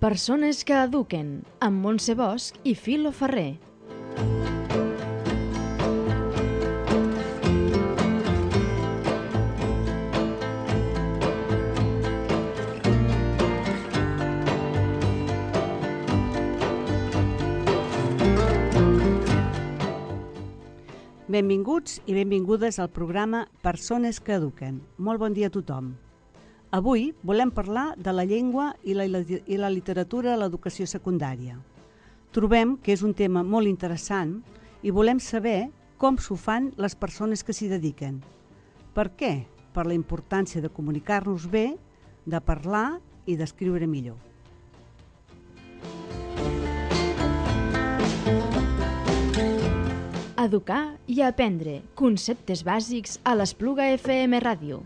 Persones que eduquen, amb Montse Bosch i Filo Ferrer. Benvinguts i benvingudes al programa Persones que eduquen. Molt bon dia a tothom. Avui volem parlar de la llengua i la literatura a l'educació secundària. Trobem que és un tema molt interessant i volem saber com s'ho fan les persones que s'hi dediquen. Per què? Per la importància de comunicar-nos bé, de parlar i d'escriure millor. Educar i aprendre conceptes bàsics a l'Espluga FM Ràdio.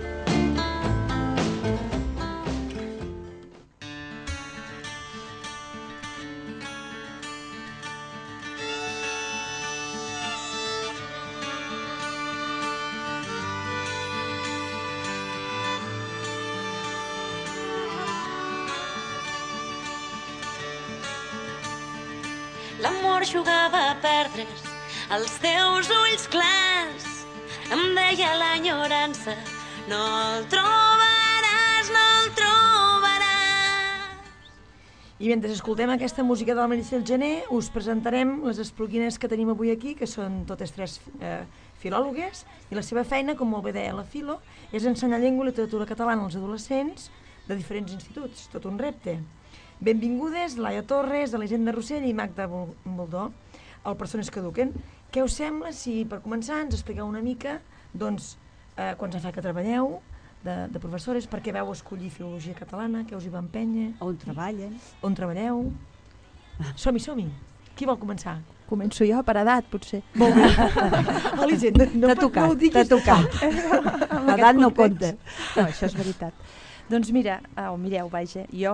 L'amor jugava a perdre's els teus ulls clars, em deia l'enyorança, no el trobaràs, no el trobaràs. I mentre escoltem aquesta música de la Meritxell Gené, us presentarem les espluguines que tenim avui aquí, que són totes tres filòlogues, i la seva feina, com molt bé deia la Filo, és ensenyar llengua i literatura catalana als adolescents de diferents instituts, tot un repte. Benvingudes, Laia Torres, Elisenda Rossell i Magda Boldó, al Persones que eduquen. Què us sembla si, per començar, ens expliqueu una mica quants anys fa que treballeu de professores, per què vau escollir filologia catalana, què us hi va empènyer? On treballen? On treballeu? Som-hi. Qui vol començar? Començo jo, per edat, potser. Molt bé. Elisenda, no ho diguis. T'ha tocat. L'edat no compta. No, això és veritat. Doncs mireu, vaja, jo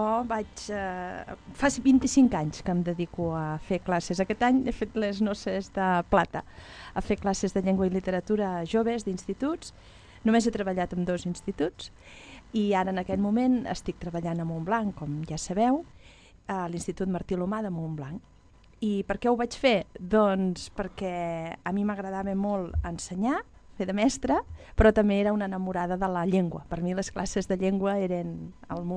fa 25 anys que em dedico a fer classes. Aquest any he fet les noces de plata, a fer classes de llengua i literatura a joves d'instituts. Només he treballat en 2 instituts i ara en aquest moment estic treballant a Montblanc, com ja sabeu, a l'Institut Martí Lomà de Montblanc. I per què ho vaig fer? Doncs perquè a mi m'agradava molt ensenyar, fer de mestra, però també era una enamorada de la llengua. Per mi les classes de llengua eren el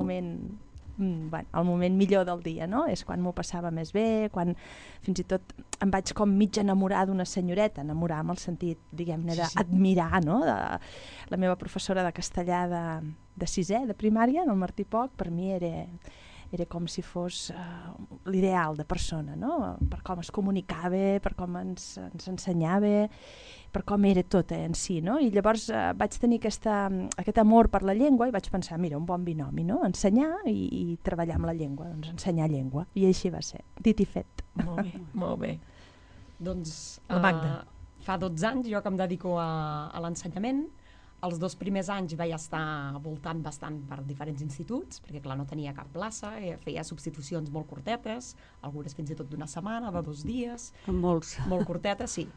moment millor del dia, no? És quan m'ho passava més bé, quan fins i tot em vaig com mig enamorar d'una senyoreta, enamorar amb el sentit, diguem-ne, d'admirar, no? La meva professora de castellà de 6è, de primària, en el Martí Poch, per mi era com si fos l'ideal de persona, no? Per com es comunicava, per com ens ensenyava, per com era tot en si, no? I llavors vaig tenir aquest amor per la llengua i vaig pensar, mira, un bon binomi, no? Ensenyar i treballar amb la llengua, doncs ensenyar llengua. I així va ser, dit i fet. Molt bé. Doncs la Magda. Fa 12 anys jo que em dedico a l'ensenyament. Els 2 primers anys vaig estar voltant bastant per diferents instituts, perquè clar, no tenia cap plaça, feia substitucions molt curtetes, algunes fins i tot d'una setmana, de 2 dies. Molts. Molt curtetes, sí.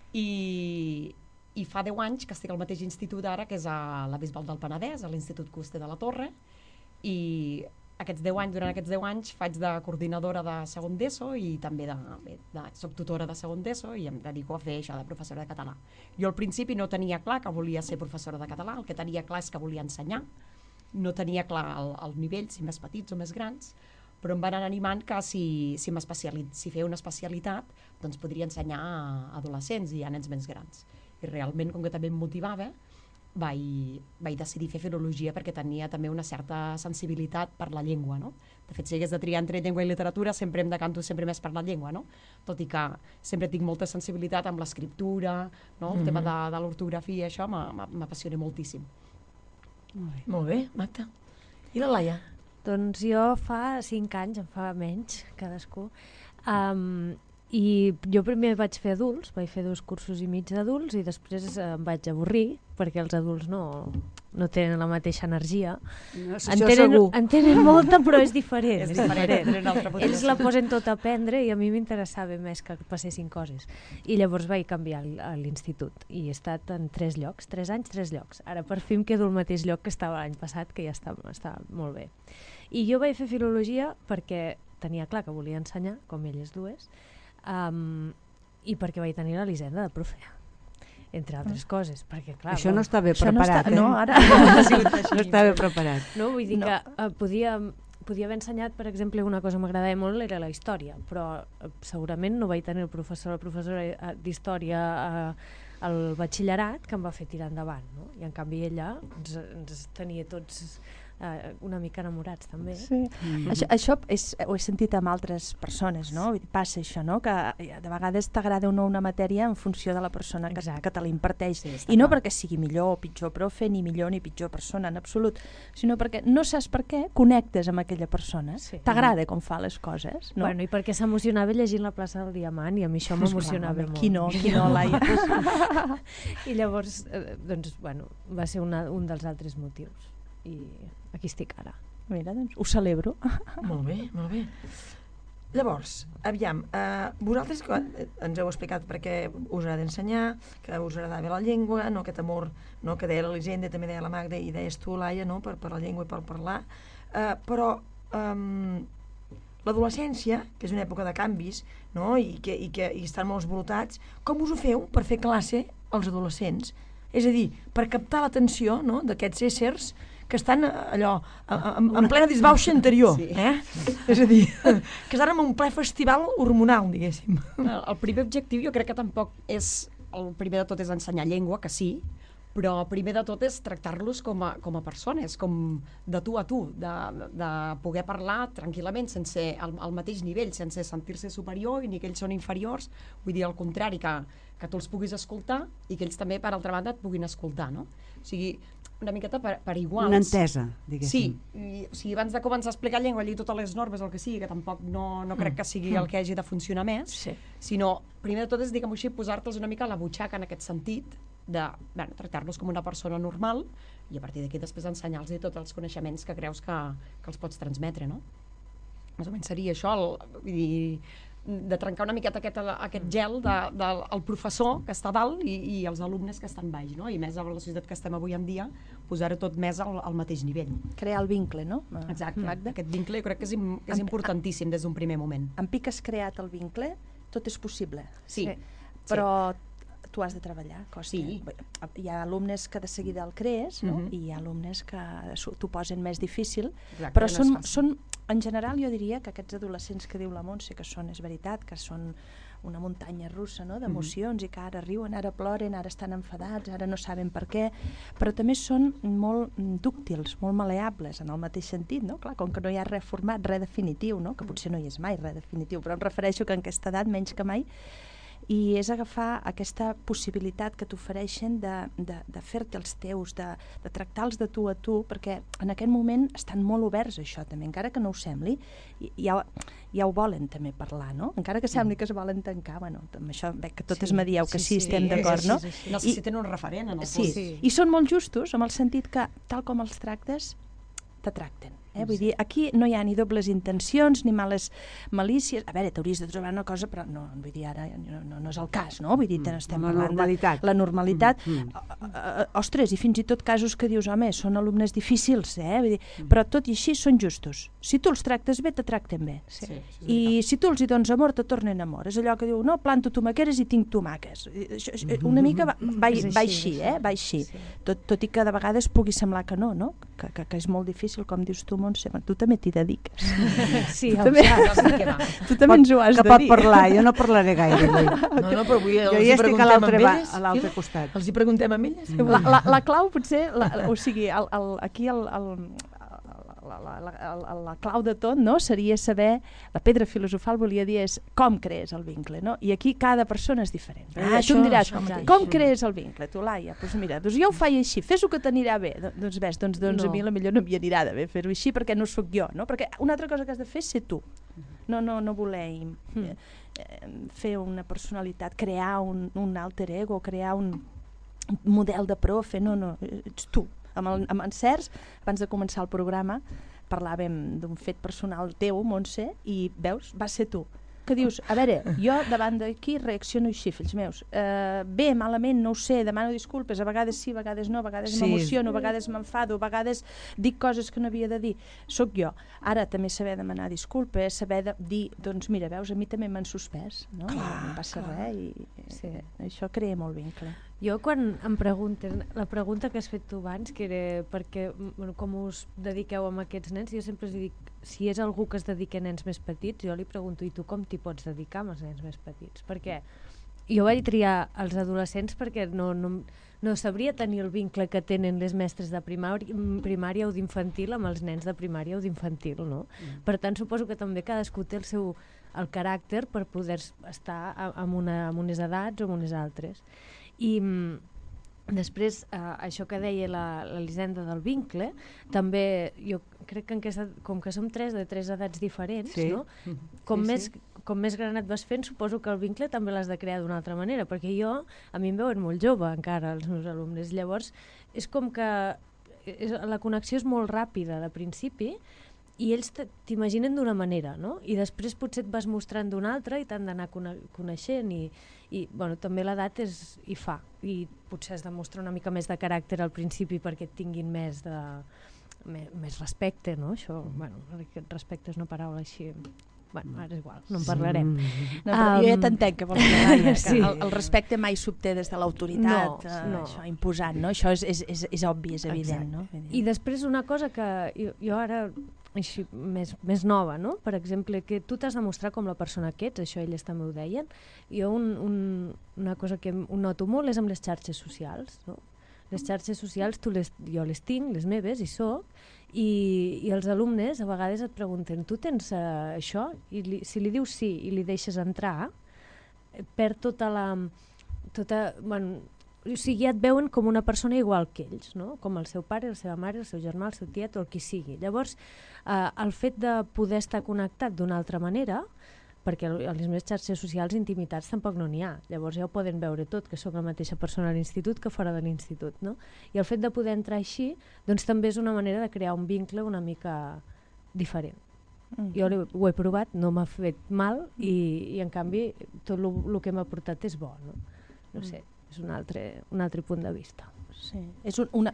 I fa 10 anys que estic al mateix institut ara, que és a la Bisbal del Penedès, a l'Institut Coster de la Torre, i durant aquests 10 anys faig de coordinadora de segon d'ESO i també soc tutora de segon d'ESO i em dedico a fer això de professora de català. Jo al principi no tenia clar que volia ser professora de català, el que tenia clar és que volia ensenyar, no tenia clar el nivell, si més petits o més grans, però em van anar animant que si feia una especialitat doncs podria ensenyar a adolescents i a nens més grans. I realment, com que també em motivava, vaig decidir fer filologia perquè tenia també una certa sensibilitat per la llengua, no? De fet, si hagués de triar entre llengua i literatura, sempre em decanto sempre més per la llengua, no? Tot i que sempre tinc molta sensibilitat amb l'escriptura, no? El tema de l'ortografia, això m'apassiona moltíssim. Molt bé, Magda. I la Laia? Doncs jo fa 5 anys, en fa menys, cadascú, i jo primer vaig fer adults, vaig fer 2 cursos i mig d'adults i després em vaig avorrir perquè els adults no tenen la mateixa energia. No, en tenen molta, però és diferent. És diferent. Ells la posen tot a aprendre i a mi m'interessava més que passessin coses. I llavors vaig canviar a l'institut i he estat en 3 llocs, 3 anys, 3 llocs. Ara per fi em quedo al mateix lloc que estava l'any passat, que ja està molt bé. I jo vaig fer filologia perquè tenia clar que volia ensenyar, com elles dues, i perquè vaig tenir l'Elisenda de profe, entre altres coses, perquè clar... Això no està bé preparat, no, ara... No està bé preparat. No, vull dir que podia haver ensenyat, per exemple, una cosa que m'agradava molt era la història, però segurament no vaig tenir el professor o professora d'història al batxillerat que em va fer tirar endavant, no? I en canvi ella ens tenia tots una mica enamorats també. Sí. Això ho he sentit amb altres persones, no? Passa això, no? Que de vegades t'agrada o no una matèria en funció de la persona que te l'imparteix. Sí, i no perquè sigui millor o pitjor profe, ni millor ni pitjor persona, en absolut, sinó perquè no saps per què connectes amb aquella persona. Sí. T'agrada com fa les coses, no? Bueno, i perquè s'emocionava llegint La plaça del Diamant i a mi això m'emocionava molt. Qui no, Laia? I llavors, doncs, bueno, va ser un dels altres motius. I aquí estic ara. Mira, doncs, ho celebro. Molt bé, molt bé. Llavors, aviam, vosaltres ens heu explicat per què us agrada ensenyar, que us agradava la llengua, no, aquest amor, no, que deia l'Elisenda, també deia la Magda i deies tu, Laia, no, per la llengua i per parlar, però l'adolescència, que és una època de canvis, no, i estan molt esvolutats, com us ho feu per fer classe als adolescents? És a dir, per captar l'atenció, no, d'aquests éssers que estan allò, en plena disbauxa interior, sí. És a dir, que estan en un ple festival hormonal, diguéssim. El primer objectiu jo crec que tampoc és, el primer de tot és ensenyar llengua, que sí, però primer de tot és tractar-los com a persones, com de tu a tu, de poder parlar tranquil·lament, sense al mateix nivell, sense sentir-se superior ni que ells són inferiors, vull dir al contrari, que tu els puguis escoltar i que ells també, per altra banda, et puguin escoltar, no? O sigui, una miqueta per iguals. Una entesa, diguéssim. Sí, o sigui, abans de començar a explicar llengua, llegir totes les normes, el que sigui, que tampoc no crec que sigui el que hagi de funcionar més, sinó, primer de tot és, diguem-ho així, posar-te'ls una mica a la butxaca en aquest sentit, de tractar-los com una persona normal i a partir d'aquí després ensenyar-los tots els coneixements que creus que els pots transmetre, no? Més o menys seria això, vull dir, de trencar una miqueta aquest gel del professor que està dalt i els alumnes que estan baix, no? I més a la societat que estem avui en dia, posar-ho tot més al mateix nivell. Crear el vincle, no? Exacte, aquest vincle jo crec que és importantíssim des d'un primer moment. En pic has creat el vincle, tot és possible. Sí. Però tu has de treballar, costa. Sí. Hi ha alumnes que de seguida el crees, no? I hi ha alumnes que t'ho posen més difícil. Exacte, però són, en general, jo diria que aquests adolescents que diu la Montse, que són, és veritat, que són una muntanya russa, no?, d'emocions i que ara riuen, ara ploren, ara estan enfadats, ara no saben per què, però també són molt dúctils, molt maleables en el mateix sentit, no? Clar, com que no hi ha res format, res definitiu, no? Que potser no hi és mai res definitiu, però em refereixo que en aquesta edat, menys que mai, i és agafar aquesta possibilitat que t'ofereixen de fer-te els teus, de tractar-los de tu a tu, perquè en aquest moment estan molt oberts a això també, encara que no ho sembli, ja ho volen també parlar, no? Encara que sembli que es volen tancar, bueno, amb això veig que totes me dieu que sí, estem d'acord, no? Necessiten un referent en el curs. Sí, i són molt justos amb el sentit que tal com els tractes, te tracten. Vull dir, aquí no hi ha ni dobles intencions ni males malícies. A veure, t'hauries de trobar una cosa, però no, vull dir, ara no és el cas, no? Vull dir, estem parlant de la normalitat. Ostres, i fins i tot casos que dius, home, són alumnes difícils, vull dir, però tot i així són justos. Si tu els tractes bé, te tracten bé. I si tu els hi dones amor, te tornen amor. És allò que diu, no, planto tomaqueres i tinc tomaques. Una mica va així, va així. Tot i que de vegades pugui semblar que no, que és molt difícil, com dius tu, Montse, tu també t'hi dediques. Sí, tu també ens ho has de dir. Que pot parlar, jo no parlaré gaire avui. No, però avui jo ja estic a l'altre costat. Els hi preguntem a elles? La clau potser, o sigui, aquí la clau de tot, no?, seria saber, la pedra filosofal volia dir és com crees el vincle, no? I aquí cada persona és diferent. Tu em diràs, com crees el vincle? Tu, Laia, doncs mira, jo ho faig així, fes-ho que t'anirà bé. Doncs ves, a mi potser no m'hi anirà de bé fer-ho així perquè no sóc jo, no? Perquè una altra cosa que has de fer és ser tu. No voler fer una personalitat, crear un alter ego, crear un model de profe, no, ets tu. Amb en Cers, abans de començar el programa, parlàvem d'un fet personal teu, Montse, i veus, va ser tu. que dius, a veure, jo davant d'aquí reacciono així, fills meus. Bé, malament, no ho sé, demano disculpes, a vegades sí, a vegades no, a vegades m'emociono, a vegades m'enfado, a vegades dic coses que no havia de dir. Soc jo. Ara també saber demanar disculpes, saber dir, doncs mira, veus, a mi també m'han suspès, no? No passa res i això crea molt vincle. Jo quan em pregunten, la pregunta que has fet tu abans, que era perquè, bueno, com us dediqueu amb aquests nens, jo sempre els dic, si és algú que es dedica a nens més petits, jo li pregunto, i tu com t'hi pots dedicar amb els nens més petits? Perquè jo vaig triar els adolescents perquè no sabria tenir el vincle que tenen les mestres de primària o d'infantil amb els nens de primària o d'infantil, no? Per tant, suposo que també cadascú té el caràcter per poder estar amb unes edats o amb unes altres. I després, això que deia l'Elisenda del vincle, també jo crec que com que som de tres edats diferents, no? Com més gran et vas fent, suposo que el vincle també l'has de crear d'una altra manera, perquè a mi em veuen molt jove encara els meus alumnes, llavors és com que la connexió és molt ràpida de principi i ells t'imaginen d'una manera, no? I després potser et vas mostrant d'una altra i t'han d'anar coneixent i bueno, també l'edat hi fa i potser has de mostrar una mica més de caràcter al principi perquè et tinguin més respecte, no? Això, bueno, respecte és una paraula així... Bueno, ara és igual, no en parlarem. No, però jo ja t'entenc que vols dir, sí. El respecte mai s'obté des de l'autoritat, això imposant, no? Això és obvi, és evident, no? I després una cosa que jo ara, així, més nova, no? Per exemple, que tu t'has de mostrar com la persona que ets, això elles també ho deien. Jo una cosa que noto molt és amb les xarxes socials, no? Les xarxes socials jo les tinc, les meves, hi soc, i els alumnes a vegades et pregunten, tu tens això? I si li dius sí i li deixes entrar, perd bueno, o sigui, ja et veuen com una persona igual que ells, no? Com el seu pare, la seva mare, el seu germà, el seu tiet o el qui sigui. Llavors, el fet de poder estar connectat d'una altra manera, perquè a les meves xarxes socials intimitats tampoc no n'hi ha. Llavors ja ho poden veure tot, que sóc la mateixa persona a l'institut que fora de l'institut, no? I el fet de poder entrar així, doncs també és una manera de crear un vincle una mica diferent. Jo ho he provat, no m'ha fet mal i en canvi tot el que m'ha portat és bo, no? No sé, és un altre punt de vista. Sí. És un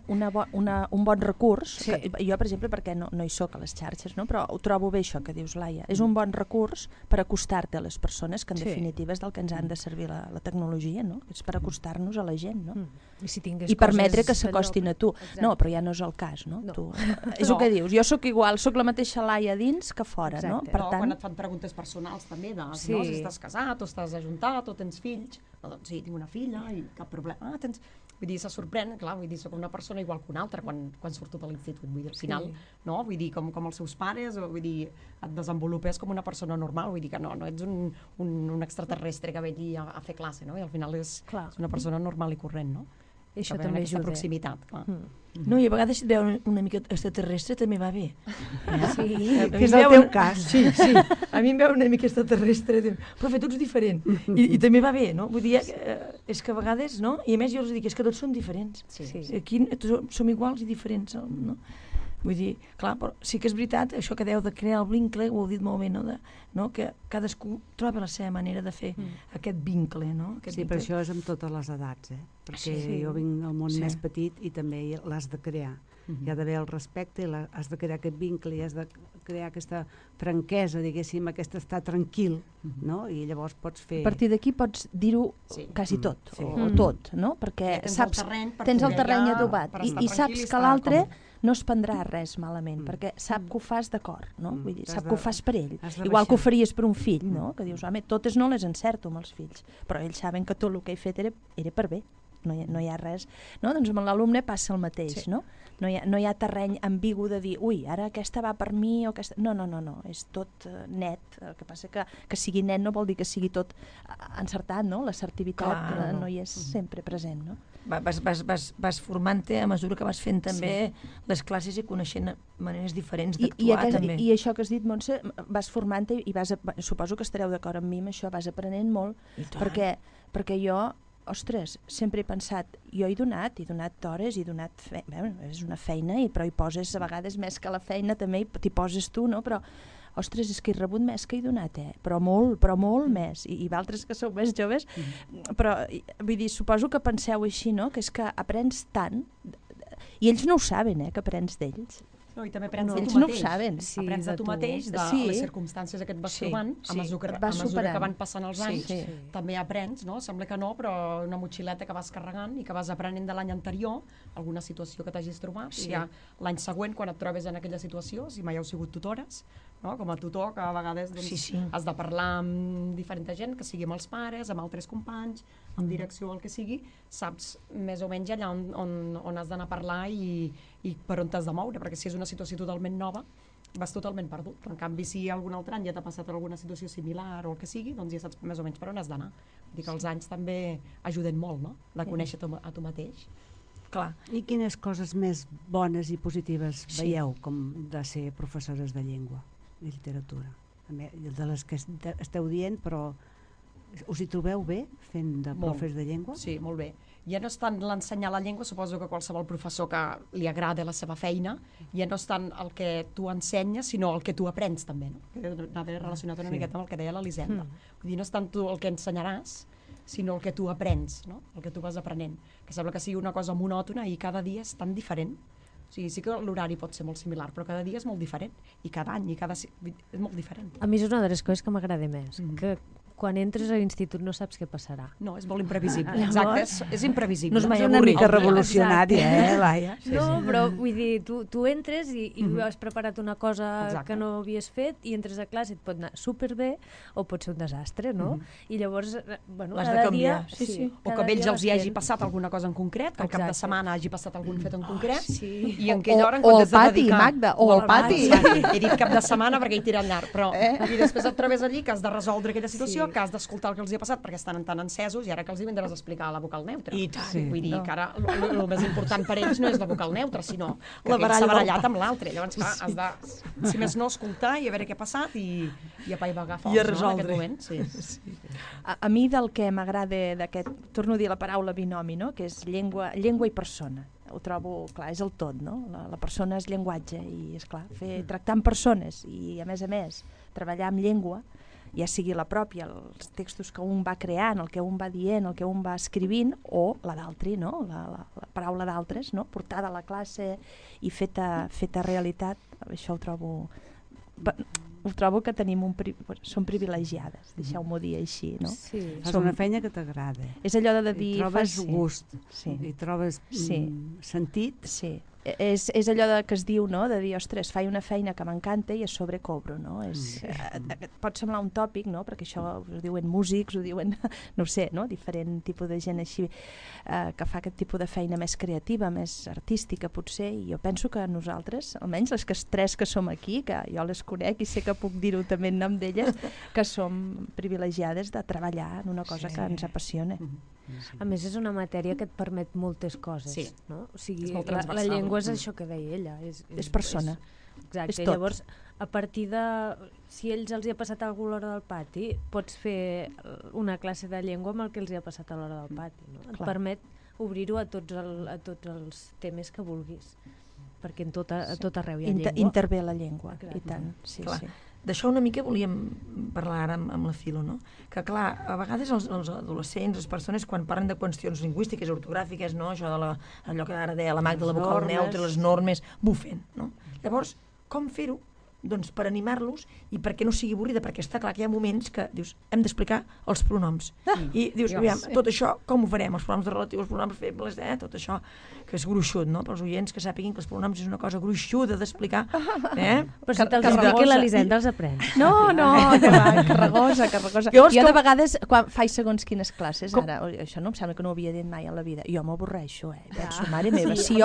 bon recurs, sí. Jo per exemple perquè no hi soc a les xarxes, no? Però ho trobo bé això que dius, Laia, és un bon recurs per acostar-te a les persones, que en definitiva és del que ens han de servir la tecnologia, no? És per acostar-nos a la gent, no? I permetre que s'acostin a tu. Exacte. No, però ja no és el cas, no? És el que dius, jo sóc igual, sóc la mateixa Laia dins que fora, no? Per tant, quan et fan preguntes personals també, si estàs casat o estàs ajuntat o tens fills, doncs sí, tinc una filla i cap problema, vull dir, se sorprèn, clar, vull dir, soc una persona igual que una altra quan surto de l'institut, vull dir, al final, no? Vull dir, com els seus pares, o vull dir, et desenvolupes com una persona normal, vull dir que no ets un extraterrestre que ve aquí a fer classe, no? I al final és una persona normal i corrent, no? I això també ajuda. Proximitat, clar. No, i a vegades si et veuen una mica extraterrestre també va bé. Sí, que és el teu cas. Sí, a mi em veuen una mica extraterrestre, però tu ets diferent. I també va bé, no? Vull dir, és que a vegades, no? I a més jo els dic, és que tots són diferents. Aquí som iguals i diferents, no? Vull dir, clar, però sí que és veritat, això que deu de crear el vincle, ho heu dit molt bé, no? Que cadascú troba la seva manera de fer aquest vincle, no? Sí, per això és amb totes les edats, perquè jo vinc del món més petit i també l'has de crear. Hi ha d'haver el respecte, has de crear aquest vincle i has de crear aquesta franquesa, diguéssim, aquest estar tranquil, no? I llavors pots fer... A partir d'aquí pots dir-ho quasi tot, o tot, no? Perquè tens el terreny adobat i saps que l'altre no es prendrà res malament, perquè sap que ho fas d'acord, no? Vull dir, sap que ho fas per ell. Igual que ho faries per un fill, no? Que dius, home, totes no les encerto amb els fills, però ells saben que tot el que he fet era per bé. No hi ha res, no? Doncs amb l'alumne passa el mateix, no? No hi ha terreny ambigu de dir, ui, ara aquesta va per mi o aquesta... No, és tot net. El que passa que sigui net no vol dir que sigui tot encertat, no? L'assertivitat no hi és sempre present, no? Vas formant-te a mesura que vas fent també les classes i coneixent maneres diferents d'actuar també. I això que has dit, Montse, vas formant-te i suposo que estareu d'acord amb mi amb això, vas aprenent molt, perquè jo, ostres, sempre he pensat, jo he donat hores, és una feina, però hi poses a vegades més que la feina també, t'hi poses tu, no? Però, ostres, és que he rebut més que he donat, però molt més, i altres que sou més joves, però vull dir, suposo que penseu així, no? Que és que aprens tant, i ells no ho saben, que aprens d'ells. No, i també aprens de ells tu no ho mateix. saben. Sí, aprens de tu mateix, de les circumstàncies que et vas trobant, a mesura que van passant els anys, també aprens, no? Sembla que no, però una motxileta que vas carregant i que vas aprenent de l'any anterior, alguna situació que t'hagis trobat, i ja l'any següent, quan et trobes en aquella situació, si mai heu sigut tutores, no? Com a tutor, que a vegades has de parlar amb diferent gent, que sigui amb els pares, amb altres companys, amb direcció o el que sigui, saps més o menys allà on has d'anar a parlar i per on t'has de moure, perquè si és una situació totalment nova, vas totalment perdut. En canvi, si algun altre any ja t'ha passat alguna situació similar o el que sigui, doncs ja saps més o menys per on has d'anar. Vull dir que els anys també ajuden molt, no?, de conèixer a tu mateix. Clar. I quines coses més bones i positives veieu com de ser professores de llengua i literatura? De les que esteu dient, però us hi trobeu bé fent de profes de llengua? Sí, molt bé. Ja no és tant l'ensenyar la llengua, suposo que qualsevol professor que li agrada la seva feina, ja no és tant el que tu ensenyes, sinó el que tu aprens també, no? Anava relacionat una miqueta amb el que deia l'Elisenda. Vull dir, no és tant tu el que ensenyaràs, sinó el que tu aprens, no? El que tu vas aprenent. Que sembla que sigui una cosa monòtona i cada dia és tan diferent. O sigui, sí que l'horari pot ser molt similar, però cada dia és molt diferent. I cada any, és molt diferent. A mi és una de les coses que m'agrada més, que quan entres a l'institut no saps què passarà. No, és molt imprevisible. Exacte, és imprevisible. No és mai una mica revolucionària, Laia? No, però vull dir, tu entres i has preparat una cosa que no havies fet i entres a classe, et pot anar superbé o pot ser un desastre, no? I llavors, bueno, cada dia... O que a ells els hi hagi passat alguna cosa en concret, que al cap de setmana hagi passat algun fet en concret, i en aquella hora en comptes de dedicar... O al pati, Magda, o al pati. He dit cap de setmana perquè he tirat llarg, però i després et trobes allí que has de resoldre aquella situació, que has d'escoltar el que els hi ha passat perquè estan tan encesos i ara que els hi vindràs a explicar la vocal neutra. I tant. Vull dir que ara el més important per ells no és la vocal neutra, sinó que aquell s'ha barallat amb l'altre. Llavors has de, si més no, escoltar i a veure què ha passat i apaivagar forts, no, en aquest moment. A mi del que m'agrada d'aquest, torno a dir la paraula binomi, no? Que és llengua i persona. Ho trobo, clar, és el tot, no? La persona és llenguatge i, esclar, tractar amb persones i, a més, treballar amb llengua, ja sigui la pròpia, els textos que un va creant, el que un va dient, el que un va escrivint, o la d'altri, no? La paraula d'altres, no? Portada a la classe i feta realitat, això ho trobo que som privilegiades, deixeu-m'ho dir així, no? Sí. Fas una feina que t'agrada. És allò de dir... I trobes gust, i trobes sentit. Sí. És allò que es diu, no?, de dir, ostres, faig una feina que m'encanta i a sobre cobro, no? Pot semblar un tòpic, no?, perquè això ho diuen músics, ho diuen, no ho sé, no?, diferent tipus de gent així que fa aquest tipus de feina més creativa, més artística, potser, i jo penso que nosaltres, almenys les tres que som aquí, que jo les conec i sé que puc dir-ho també en nom d'elles, que som privilegiades de treballar en una cosa que ens apassiona. A més, és una matèria que et permet moltes coses, no? O sigui, la llengua és això que deia ella. És persona. Exacte, i llavors, a partir de... Si a ells els hi ha passat alguna l'hora del pati, pots fer una classe de llengua amb el que els hi ha passat a l'hora del pati, no? Et permet obrir-ho a tots els temes que vulguis, perquè a tot arreu hi ha llengua. Intervé la llengua, i tant, sí. D'això una mica volíem parlar ara amb la Filo, no? Que clar, a vegades els adolescents, les persones, quan parlen de qüestions lingüístiques, ortogràfiques, no? Això de allò que ara deia la Magda, la vocal neutra, les normes, bufen, no? Llavors, com fer-ho? Doncs per animar-los i perquè no sigui avorrida, perquè està clar que hi ha moments que dius, hem d'explicar els pronoms. I dius, aviam, tot això com ho farem? Els pronoms de relatiu, els pronoms febles, tot això que és gruixut, no? Pels oients que sàpiguin que els pronoms és una cosa gruixuda d'explicar. Però si te'ls expliqui l'Elisenda els aprens. No, que va, carregosa. Jo de vegades, quan faig segons quines classes, ara, això no em sembla que no ho havia dit mai a la vida, jo m'avorreixo, penso, mare meva, si jo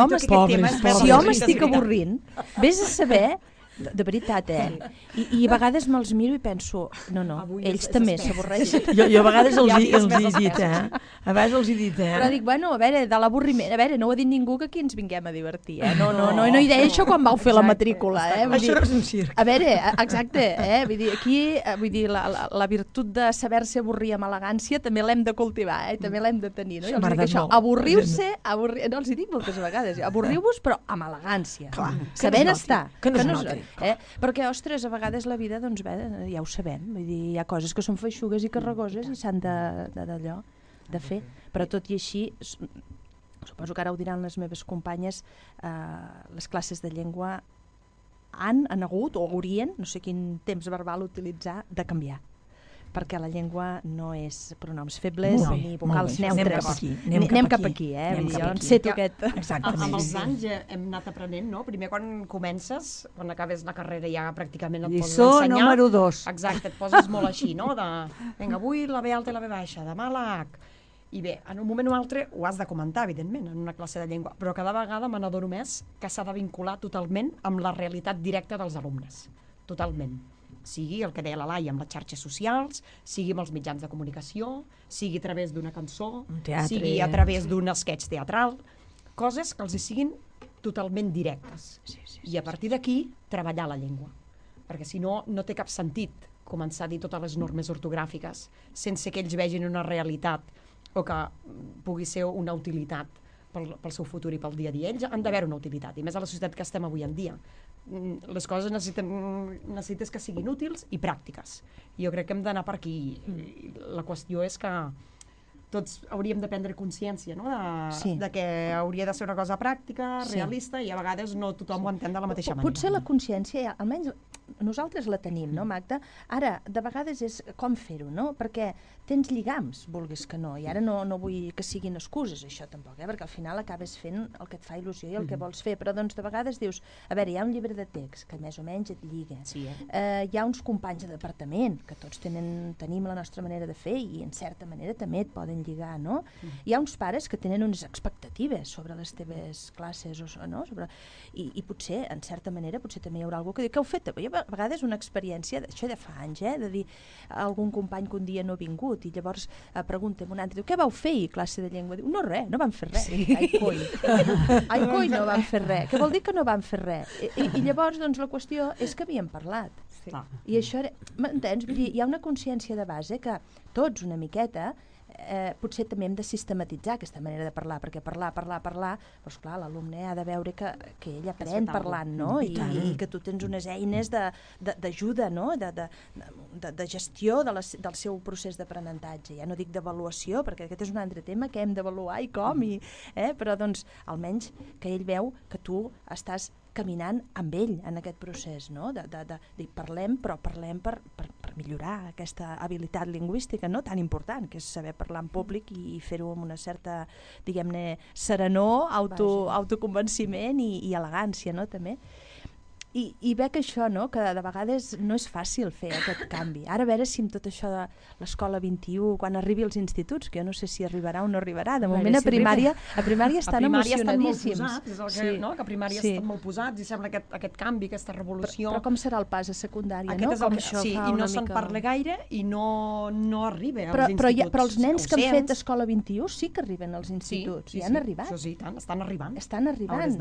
m'estic avorrint, vés a saber... De veritat, I a vegades me'ls miro i penso, no, ells també s'avorreixen. Jo a vegades els he dit, A vegades els he dit, Però dic, bueno, a veure, de l'avorriment, a veure, no ho ha dit ningú que aquí ens vinguem a divertir, No hi deia això quan vau fer la matrícula, Això no és un circ. A veure, exacte, Vull dir, aquí, la virtut de saber-se avorrir amb elegància també l'hem de cultivar, també l'hem de tenir, no? I els dic això, avorrir-se, no els hi dic moltes vegades, avorriu-vos, però amb elegància. Sabent estar. Que no es noti. Perquè, ostres, a vegades la vida, doncs bé, ja ho sabem, vull dir, hi ha coses que són feixugues i carregoses i s'han de fer, però tot i així, suposo que ara ho diran les meves companyes, les classes de llengua han hagut o haurien, no sé quin temps verbal utilitzar, de canviar, perquè la llengua no és pronoms febles ni vocals neutres. Anem cap aquí, jo enceto aquest... Amb els anys hem anat aprenent, no? Primer quan comences, quan acabes la carrera ja pràcticament et poses a ensenyar. Lliçó número 2. Exacte, et poses molt així, no? Vinga, avui la B alta i la B baixa, demà la H. I bé, en un moment o altre ho has de comentar, evidentment, en una classe de llengua, però cada vegada me n'adono més que s'ha de vincular totalment amb la realitat directa dels alumnes. Totalment. Sigui el que deia la Laia amb les xarxes socials, sigui amb els mitjans de comunicació, sigui a través d'una cançó, sigui a través d'un sketch teatral, coses que els hi siguin totalment directes. I a partir d'aquí, treballar la llengua. Perquè si no, no té cap sentit començar a dir totes les normes ortogràfiques sense que ells vegin una realitat o que pugui ser una utilitat pel seu futur i pel dia a dia. Ells han de veure una utilitat, i més a la societat que estem avui en dia. Les coses necessites que siguin útils i pràctiques. Jo crec que hem d'anar per aquí. La qüestió és que tots hauríem de prendre consciència, no? De que hauria de ser una cosa pràctica, realista, i a vegades no tothom ho entén de la mateixa manera. Potser la consciència, almenys nosaltres la tenim, no, Magda? Ara, de vegades és com fer-ho, no? Perquè tens lligams, vulguis que no, i ara no vull que siguin excuses, això tampoc, perquè al final acabes fent el que et fa il·lusió i el que vols fer, però doncs de vegades dius, a veure, hi ha un llibre de text que més o menys et lliga, hi ha uns companys de departament que tots tenim la nostra manera de fer i en certa manera també et poden lligar, no? Hi ha uns pares que tenen unes expectatives sobre les teves classes, no? I potser, en certa manera, potser també hi haurà algú que diu, què heu fet? Jo, a vegades una experiència, això de fa anys, de dir a algun company que un dia no ha vingut i llavors preguntem un altre, diu, què vau fer a classe de llengua? Diu, no res, no vam fer res. Ai, coi. Ai, coi, no vam fer res. Què vol dir que no vam fer res? I llavors, doncs, la qüestió és que havíem parlat. I això, m'entens? Vull dir, hi ha una consciència de base que tots una miqueta potser també hem de sistematitzar aquesta manera de parlar, perquè parlar, doncs clar, l'alumne ha de veure que ell aprèn parlant, no? I que tu tens unes eines d'ajuda, no? De gestió del seu procés d'aprenentatge. Ja no dic d'avaluació, perquè aquest és un altre tema que hem d'avaluar i com, però doncs almenys que ell veu que tu estàs caminant amb ell en aquest procés, no? Parlem, però parlem per millorar aquesta habilitat lingüística, no? Tan important, que és saber parlar en públic i fer-ho amb una certa, diguem-ne, serenor, autoconvenciment i elegància, no? També. I veig això, no? Que de vegades no és fàcil fer aquest canvi. Ara a veure si amb tot això de l'escola 21, quan arribi als instituts, que jo no sé si arribarà o no arribarà, de moment a primària estan emocionadíssims. Que a primària estan molt posats i sembla aquest canvi, aquesta revolució. Però com serà el pas a secundària, no? Sí, i no se'n parla gaire i no arriba als instituts. Però els nens que han fet escola 21 sí que arriben als instituts, i han arribat. Sí, estan arribant. Estan arribant,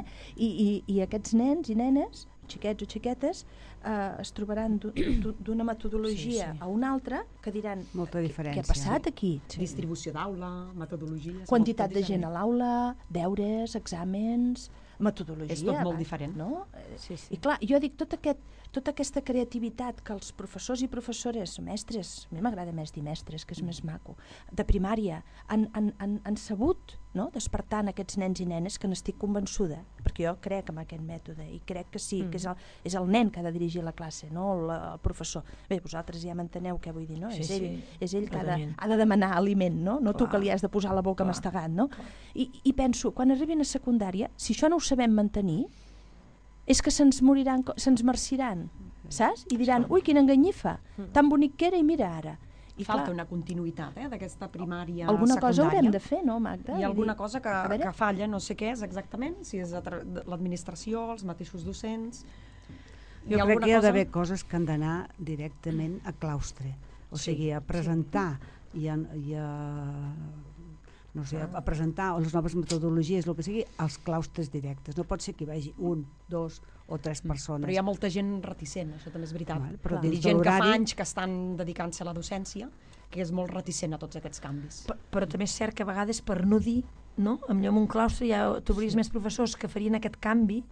i aquests nens i nenes, xiquets o xiquetes, es trobaran d'una metodologia a una altra que diran molta diferència. Què ha passat aquí? Distribució d'aula, metodologies... Quantitat de gent a l'aula, deures, exàmens, metodologia... És tot molt diferent. No? I clar, jo dic, tota aquesta creativitat que els professors i professores, mestres, a mi m'agrada més dir mestres, que és més maco, de primària, han sabut, no? Despertar en aquests nens i nenes, que n'estic convençuda, perquè jo crec en aquest mètode i crec que sí, que és el nen que ha de dirigir la classe, no el professor. Bé, vosaltres ja m'enteneu què vull dir, no? És ell que ha de demanar aliment, no tu que li has de posar la boca mastegant, no? I penso, quan arribin a secundària, si això no ho sabem mantenir, és que se'ns marciran, saps? I diran, ui, quina enganyifa, tan bonic que era i mira ara. Falta una continuïtat d'aquesta primària, alguna secundària. Cosa haurem de fer, no, Magda? Hi ha alguna cosa que falla, no sé què és exactament, si és l'administració, els mateixos docents... Jo crec que hi ha d'haver coses que han d'anar directament a claustre, o sigui, a presentar i a presentar les noves metodologies, el que sigui, als claustres directes. No pot ser que hi vagi 1, 2 o 3 persones. Però hi ha molta gent reticent, això també és veritat. Hi ha gent que fa anys que estan dedicant-se a la docència, que és molt reticent a tots aquests canvis. Però també és cert que a vegades per no dir, no? Amb un claustre ja t'obris més professors que farien aquest canvi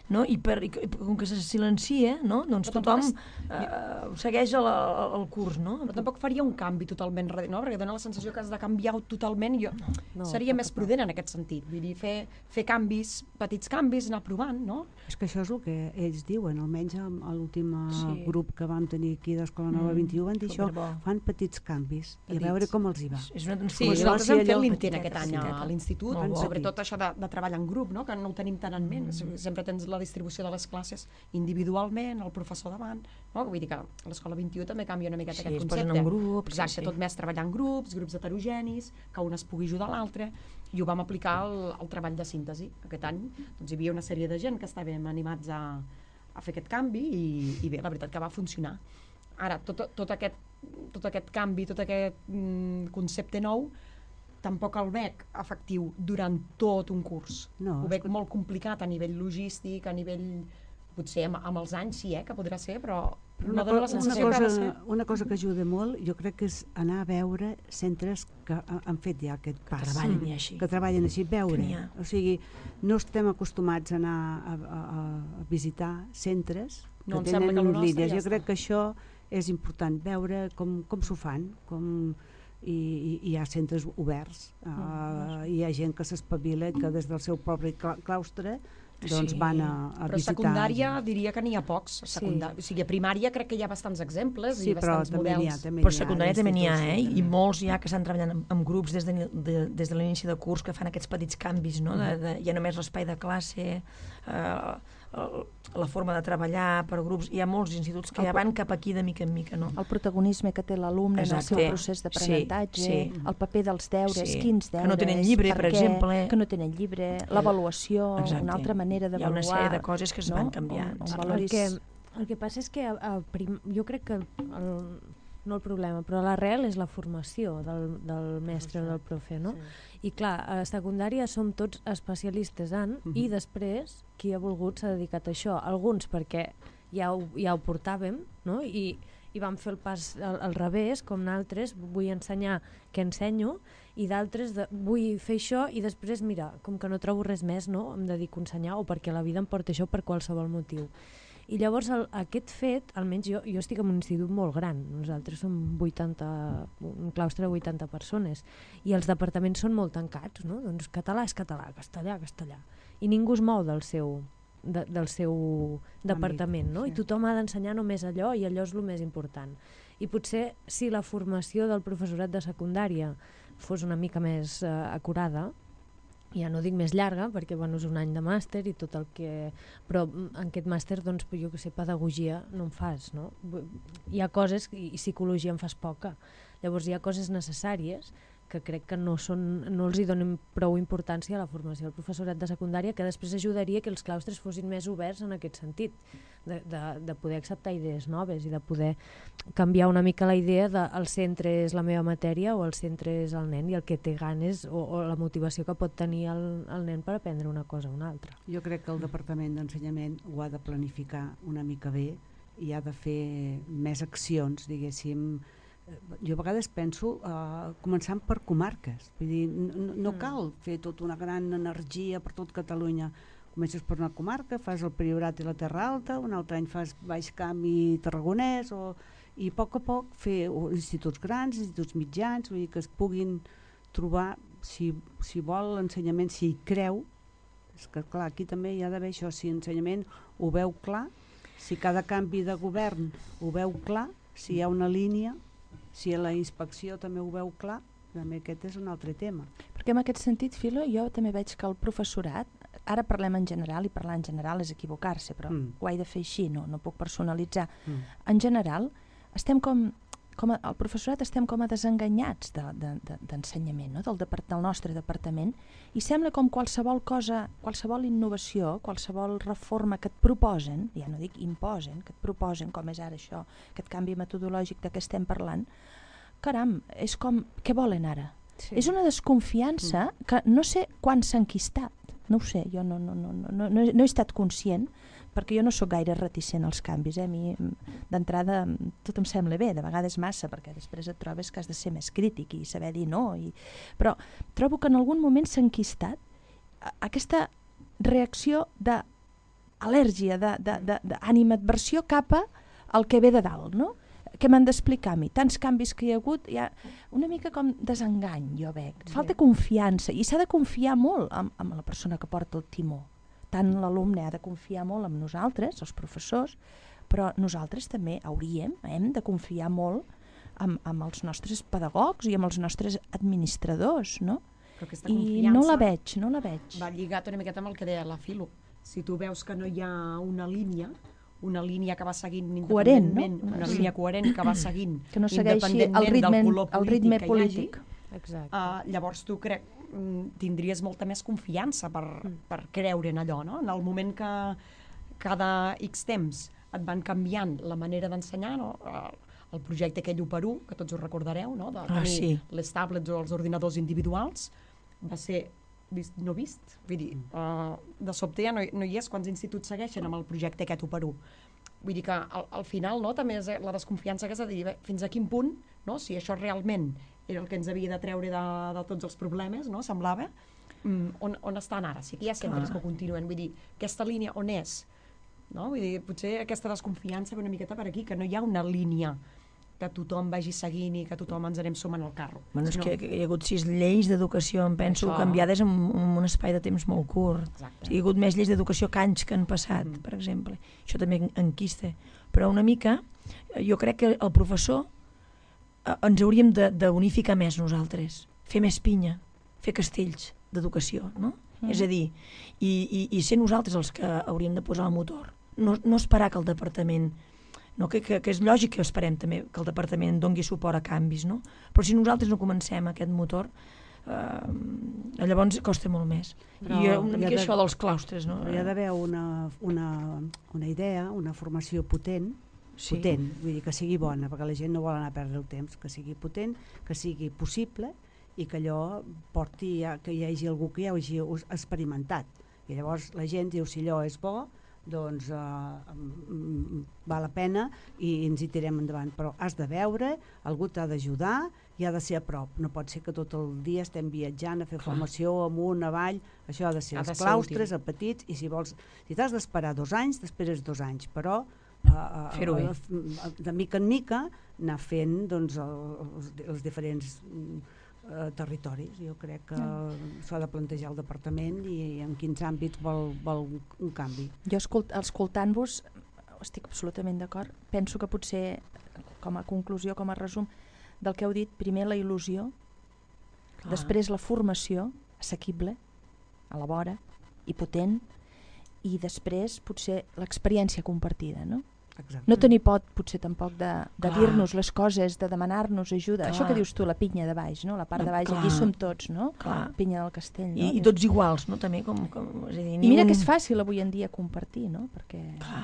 no? I com que se silencia, no? Doncs tothom segueix el curs, no? Però tampoc faria un canvi totalment radical, no? Perquè dona la sensació que has de canviar totalment. Seria més prudent en aquest sentit. Vull dir, fer canvis, petits canvis, anar provant, no? És que això és el que ells diuen, almenys a l'últim grup que vam tenir aquí d'Escola Nova 21 van dir això, fan petits canvis i a veure com els hi va. És una Sí, nosaltres hem fet l'intent aquest any a l'institut, Molt bo. sobretot això de treballar en grup, no? Que no ho tenim tan en ment. Sempre tens la distribució de les classes individualment, el professor davant, no? Vull dir que a l'Escola 21 també canvia una miqueta aquest es concepte. posen en grups. Exacte, tot més treballar en grups heterogenis, que un es pugui ajudar a l'altre, i ho vam aplicar al treball de síntesi. Aquest any doncs, hi havia una sèrie de gent que estàvem animats a fer aquest canvi i bé, la veritat que va funcionar. Ara, tot aquest canvi, tot aquest concepte nou, tampoc el veig efectiu durant tot un curs. No, ho veig molt complicat a nivell logístic, a nivell... Potser amb els anys sí, que podrà ser, però no dona la sensació que ha de ser. Una cosa que ajuda molt, jo crec que és anar a veure centres que han fet ja aquest pas. Que treballen així, veure. O sigui, no estem acostumats a anar a visitar centres que tenen línies. Jo crec que això és important, veure com s'ho fan, i hi ha centres oberts, hi ha gent que s'espavila, que des del seu propi claustre doncs van a visitar. Però secundària diria que n'hi ha pocs. O sigui, a primària crec que hi ha bastants exemples i bastants models. Però secundària també n'hi ha, i molts ja que estan treballant amb grups des de l'inici de curs, que fan aquests petits canvis, no? Ja només l'espai de classe, la forma de treballar per grups. Hi ha molts instituts que ja van cap aquí de mica en mica, no? El protagonisme que té l'alumne en el seu procés d'aprenentatge, el paper dels deures, quins deures, que no tenen llibre, per exemple, que no tenen llibre, l'avaluació, una altra manera d'avaluar. Hi ha una sèrie de coses que es van canviant. El que passa és que jo crec que no el problema, però l'arrel és la formació del mestre o del profe, no? I clar, a secundària som tots especialistes i després qui ha volgut s'ha dedicat a això. Alguns perquè ja ho portàvem, no? I vam fer el pas al revés, com d'altres, vull ensenyar què ensenyo, i d'altres vull fer això i després, mira, com que no trobo res més, no? Em dedico a ensenyar o perquè la vida em porta això per qualsevol motiu. I llavors aquest fet, almenys jo estic en un institut molt gran, nosaltres som un claustre de 80 persones i els departaments són molt tancats, no? Doncs català és català, castellà, castellà, i ningú es mou del seu departament, no? I tothom ha d'ensenyar només allò i allò és el més important. I potser si la formació del professorat de secundària fos una mica més acurada, ja no dic més llarga, perquè és un any de màster i tot el que... Però en aquest màster, doncs, jo que sé, pedagogia no en fas, no? Hi ha coses, i psicologia en fas poca. Llavors hi ha coses necessàries que crec que no els hi donen prou importància a la formació del professorat de secundària, que després ajudaria que els claustres fossin més oberts en aquest sentit, de poder acceptar idees noves i de poder canviar una mica la idea de el centre és la meva matèria o el centre és el nen i el que té ganes o la motivació que pot tenir el nen per aprendre una cosa o una altra. Jo crec que el Departament d'Ensenyament ho ha de planificar una mica bé i ha de fer més accions, diguéssim. Jo a vegades penso començant per comarques, vull dir, no cal fer tota una gran energia per tot Catalunya. Comences per una comarca, fas el Priorat i la Terra Alta, un altre any fas Baix Camp i Tarragonès, i a poc fer instituts grans, instituts mitjans, vull dir que es puguin trobar, si vol l'ensenyament, si hi creu, és que clar, aquí també hi ha d'haver això, si l'ensenyament ho veu clar, si cada canvi de govern ho veu clar, si hi ha una línia, si la inspecció també ho veu clar, també aquest és un altre tema. Perquè en aquest sentit, Filo, jo també veig que el professorat, ara parlem en general, i parlar en general és equivocar-se, però ho he de fer així, no puc personalitzar. En general, estem el professorat estem com a desenganyats d'ensenyament, no? del nostre departament, i sembla com qualsevol cosa, qualsevol innovació, qualsevol reforma que et proposen, ja no dic imposen, que et proposen, com és ara això, aquest canvi metodològic de què estem parlant, caram, és com, què volen ara? Sí. És una desconfiança que no sé quan s'ha enquistat, no ho sé, jo no he estat conscient, perquè jo no sóc gaire reticent als canvis, a mi d'entrada tot em sembla bé, de vegades massa, perquè després et trobes que has de ser més crític i saber dir no, però trobo que en algun moment s'ha enquistat aquesta reacció de al·lèrgia, d'animadversió cap al que ve de dalt, no? Què m'han d'explicar a mi? Tants canvis que hi ha hagut, hi ha una mica com desengany, jo veig. Falta confiança, i s'ha de confiar molt amb la persona que porta el timó. Tant l'alumne ha de confiar molt en nosaltres, els professors, però nosaltres també hem de confiar molt amb els nostres pedagogs i amb els nostres administradors, no? Però aquesta I no la veig. Va lligat una miqueta amb el que deia la Filo. Si tu veus que no hi ha una línia que va seguint independentment, coherent, no? Una línia coherent que va seguint que no segueixi el ritme polític. Exacte. Llavors tu tindries molta més confiança per creure en allò, no? En el moment que cada X temps et van canviant la manera d'ensenyar, no? El projecte aquell 1x1, que tots ho recordareu, no? De tenir les tablets o els ordinadors individuals, va ser no vist. Vull dir, de sobte ja no hi és quants instituts segueixen amb el projecte aquest 1x1. Vull dir que al final, no, també és la desconfiança que és de dir fins a quin punt, no, si això realment era el que ens havia de treure de tots els problemes, no, semblava, on estan ara? Sí que hi ha centres que continuen. Vull dir, aquesta línia on és? No? Vull dir, potser aquesta desconfiança ve una miqueta per aquí, que no hi ha una línia que tothom vagi seguint i que tothom ens anem sumant al carro. Bueno, és que hi ha hagut 6 lleis d'educació, em penso, canviades en un espai de temps molt curt. Exacte. O sigui, hi ha hagut més lleis d'educació que anys que han passat, per exemple. Això també enquista. Però una mica, jo crec que el professor ens hauríem d'unificar més nosaltres, fer més pinya, fer castells d'educació, no? És a dir, i ser nosaltres els que hauríem de posar el motor. No esperar que el departament... No, que és lògic que esperem també que el departament dongui suport a canvis, no? Però si nosaltres no comencem aquest motor, llavors costa molt més. Però i una mica això dels claustres, no? Però hi ha d'haver una idea, una formació potent, vull dir, que sigui bona, perquè la gent no vol anar a perdre el temps, que sigui potent, que sigui possible i que allò porti que hi hagi algú que ja ho hagi experimentat. I llavors la gent diu, si allò és bo, doncs val la pena i ens hi tirem endavant, però has de veure, algú t'ha d'ajudar i ha de ser a prop, no pot ser que tot el dia estem viatjant a fer formació amunt, avall, això ha de ser els claustres, a petits, i si t'has d'esperar 2 anys, t'esperes 2 anys, però fer-ho bé. De mica en mica anar fent doncs, els diferents territoris. Jo crec que s'ha de plantejar el departament i en quins àmbits vol un canvi. Jo escoltant-vos estic absolutament d'acord. Penso que potser com a conclusió, com a resum del que heu dit, primer la il·lusió, després la formació assequible, a la vora i potent, i després potser l'experiència compartida, no? Exacte. No tenir por potser tampoc de dir-nos les coses, de demanar-nos ajuda. Això que dius tu, la pinya de baix, no? La part de baix, aquí som tots, no? Pinya del castell. No? I tots iguals, no? També és a dir, I mira que és fàcil avui en dia compartir, no? Perquè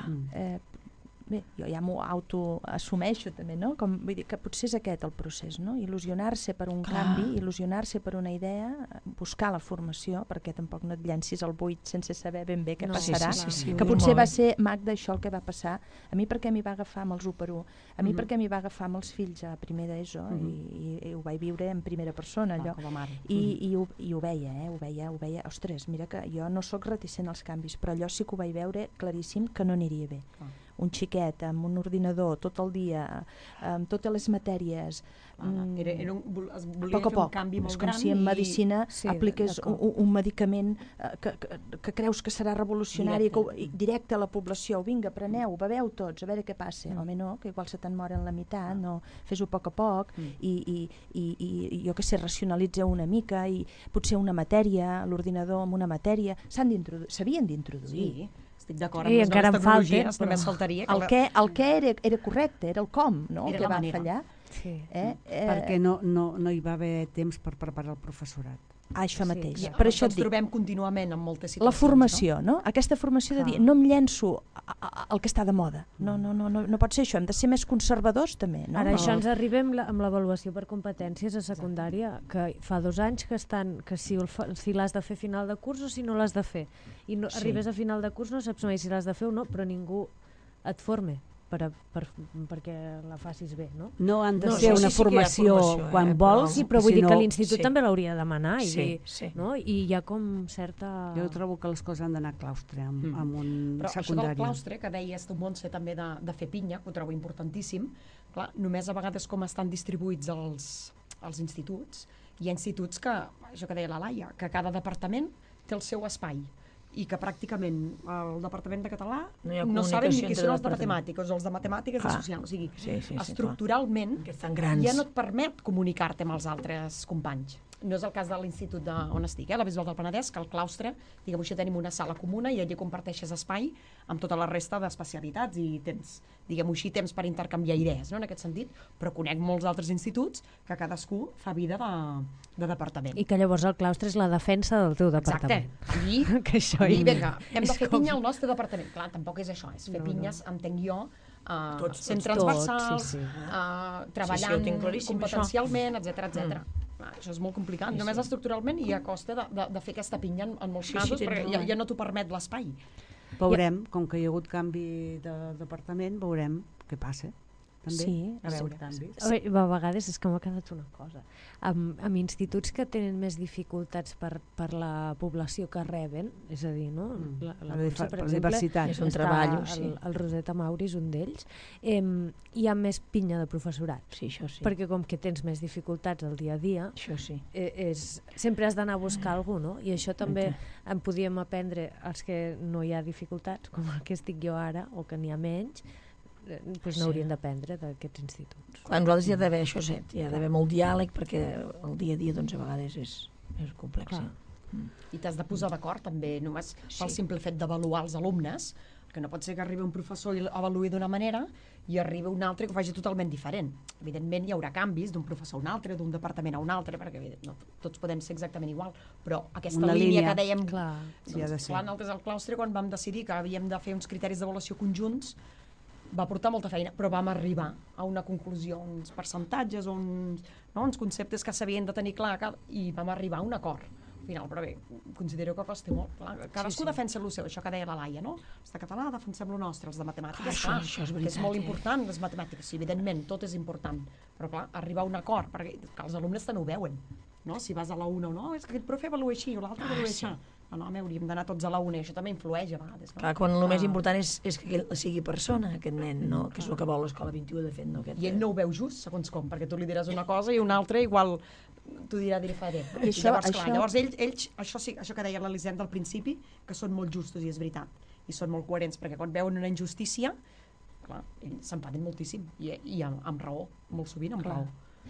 bé, jo ja m'ho autoassumeixo també, no? Vull dir que potser és aquest el procés, no? Il·lusionar-se per un canvi, il·lusionar-se per una idea, buscar la formació, perquè tampoc no et llencis al buit sense saber ben bé què passarà, que potser va ser, Magda, això el que va passar. A mi perquè m'hi va agafar amb els 1x1, a mi perquè m'hi va agafar amb els fills a primer d'ESO, i ho vaig viure en primera persona, allò. I ho veia, ostres, mira que jo no sóc reticent als canvis, però allò sí que ho vaig veure claríssim que no aniria bé. Un xiquet amb un ordinador tot el dia, amb totes les matèries, volia fer un canvi molt gran. És com si en medicina apliques un medicament que creus que serà revolucionari, directe a la població, vinga, preneu, beveu tots, a veure què passa. Home, no, que igual se te'n moren la meitat, no, fes-ho a poc i jo què sé, racionalitzeu una mica, i potser una matèria, l'ordinador amb una matèria, s'havien d'introduir. Sí. Estic d'acord amb les noves tecnologies, només faltaria. El que era correcte, era el com, no? El que va fallar. Perquè no hi va haver temps per preparar el professorat. Això mateix. Per això ens trobem contínuament en moltes situacions. La formació, no? Aquesta formació de dir, no em llenço el que està de moda. No pot ser això, hem de ser més conservadors també. Ara això ens arriba amb l'avaluació per competències a secundària, que fa 2 anys que si l'has de fer a final de curs o si no l'has de fer. I arribes a final de curs, no saps mai si l'has de fer o no, però ningú et forma. perquè la facis bé, no? No han de No, ser sí, una sí que hi ha formació formació, quan però- vols, Sí, però vull dir que l'institut sí. també l'hauria de demanar i Sí, dir, sí. no? I hi ha com certa... Jo trobo que les coses han d'anar a claustre, amb un Però això del secundari. claustre, que deies tu, Montse, també de fer pinya, que ho trobo importantíssim, clar, només a vegades com estan distribuïts els instituts, hi ha instituts que, això que deia la Laia, que cada departament té el seu espai i que pràcticament el Departament de Català No hi ha no saben ni comunicació qui entre són els de departaments. matemàtiques o els de matemàtiques Clar. de social. O sigui, Sí, estructuralment Que estan grans. ja no et permet comunicar-te amb els altres companys. No és el cas de l'institut on estic, la Bisbal del Penedès, que al claustre, diguem així, tenim una sala comuna i allí comparteixes espai amb tota la resta d'especialitats i tens, diguem-ho així, temps per intercanviar idees, no?, en aquest sentit, però conec molts altres instituts que cadascú fa vida de departament. I que llavors el claustre és la defensa del teu departament. Exacte. Allí, Que això allí hi- vinga, hem de és fer com- pinya al nostre departament. Clar, tampoc és això, és fer pinyes, entenc jo, sent tots. transversals, Sí, sí. treballant ho tinc claríssim, competencialment, etc etc. Això és molt complicat, només estructuralment i a costa de fer aquesta pinya en molts Sí, casos, tens perquè raó. ja no t'ho permet l'espai. Veurem, com que hi ha hagut canvi de departament, veurem què passa. També. Sí, A veure, sí. canvis. A vegades és que m'ha quedat una cosa. Amb instituts que tenen més dificultats per la població que reben, és a dir, no? La Montse, per la diversitat. És un està treball, sí. el Roseta Mauri és un d'ells. Hi ha més pinya de professorat. Sí, això sí. Perquè com que tens més dificultats al dia a dia, Això sí. sempre has d'anar a buscar algú, no? I això també en podíem aprendre els que no hi ha dificultats, com el que estic jo ara, o que n'hi ha menys, doncs n'haurien d'aprendre d'aquests instituts. Clar, nosaltres hi ha d'haver això, hi ha d'haver molt diàleg perquè el dia a dia doncs, a vegades és complex. Clar. I t'has de posar d'acord també, només pel simple fet d'avaluar els alumnes, que no pot ser que arribi un professor i avaluï d'una manera i arribi un altre que ho faci totalment diferent. Evidentment hi haurà canvis d'un professor a un altre, d'un departament a un altre, perquè no, tots podem ser exactament igual, però aquesta Una línia línia. que dèiem, Clar. Sí, ha de ser. clar, nosaltres al claustre, quan vam decidir que havíem de fer uns criteris d'avaluació conjunts, va portar molta feina, però vam arribar a una conclusió, uns percentatges, uns conceptes que s'havien de tenir clar i vam arribar a un acord. Al final, però bé, considero que costa molt. Clar, cadascú defensa el seu, això que deia la Laia, no? Els de català defensem el nostre, els de matemàtiques, Clar, això és que és veritat, molt important, les matemàtiques, sí, evidentment, tot és important, però clar, arribar a un acord, perquè els alumnes també ho veuen, no? Si vas a la una o no, és que aquest profe avalua així, o l'altre avalua així. No, hauríem d'anar tots a la una, i això també influeix a vegades. No? Clar, quan el més important és que ell sigui persona, aquest nen, no? Que és el que vol l'Escola 21, de fet. No? I ell no ho veu just, segons com, perquè tu li diràs una cosa i un altre igual t'ho dirà diferent. I Llavors ells, això sí, això que deia l'Elisenda al principi, que són molt justos, i és veritat, i són molt coherents, perquè quan veuen una injustícia, clar, ells s'empaden moltíssim, i amb raó, molt sovint amb raó.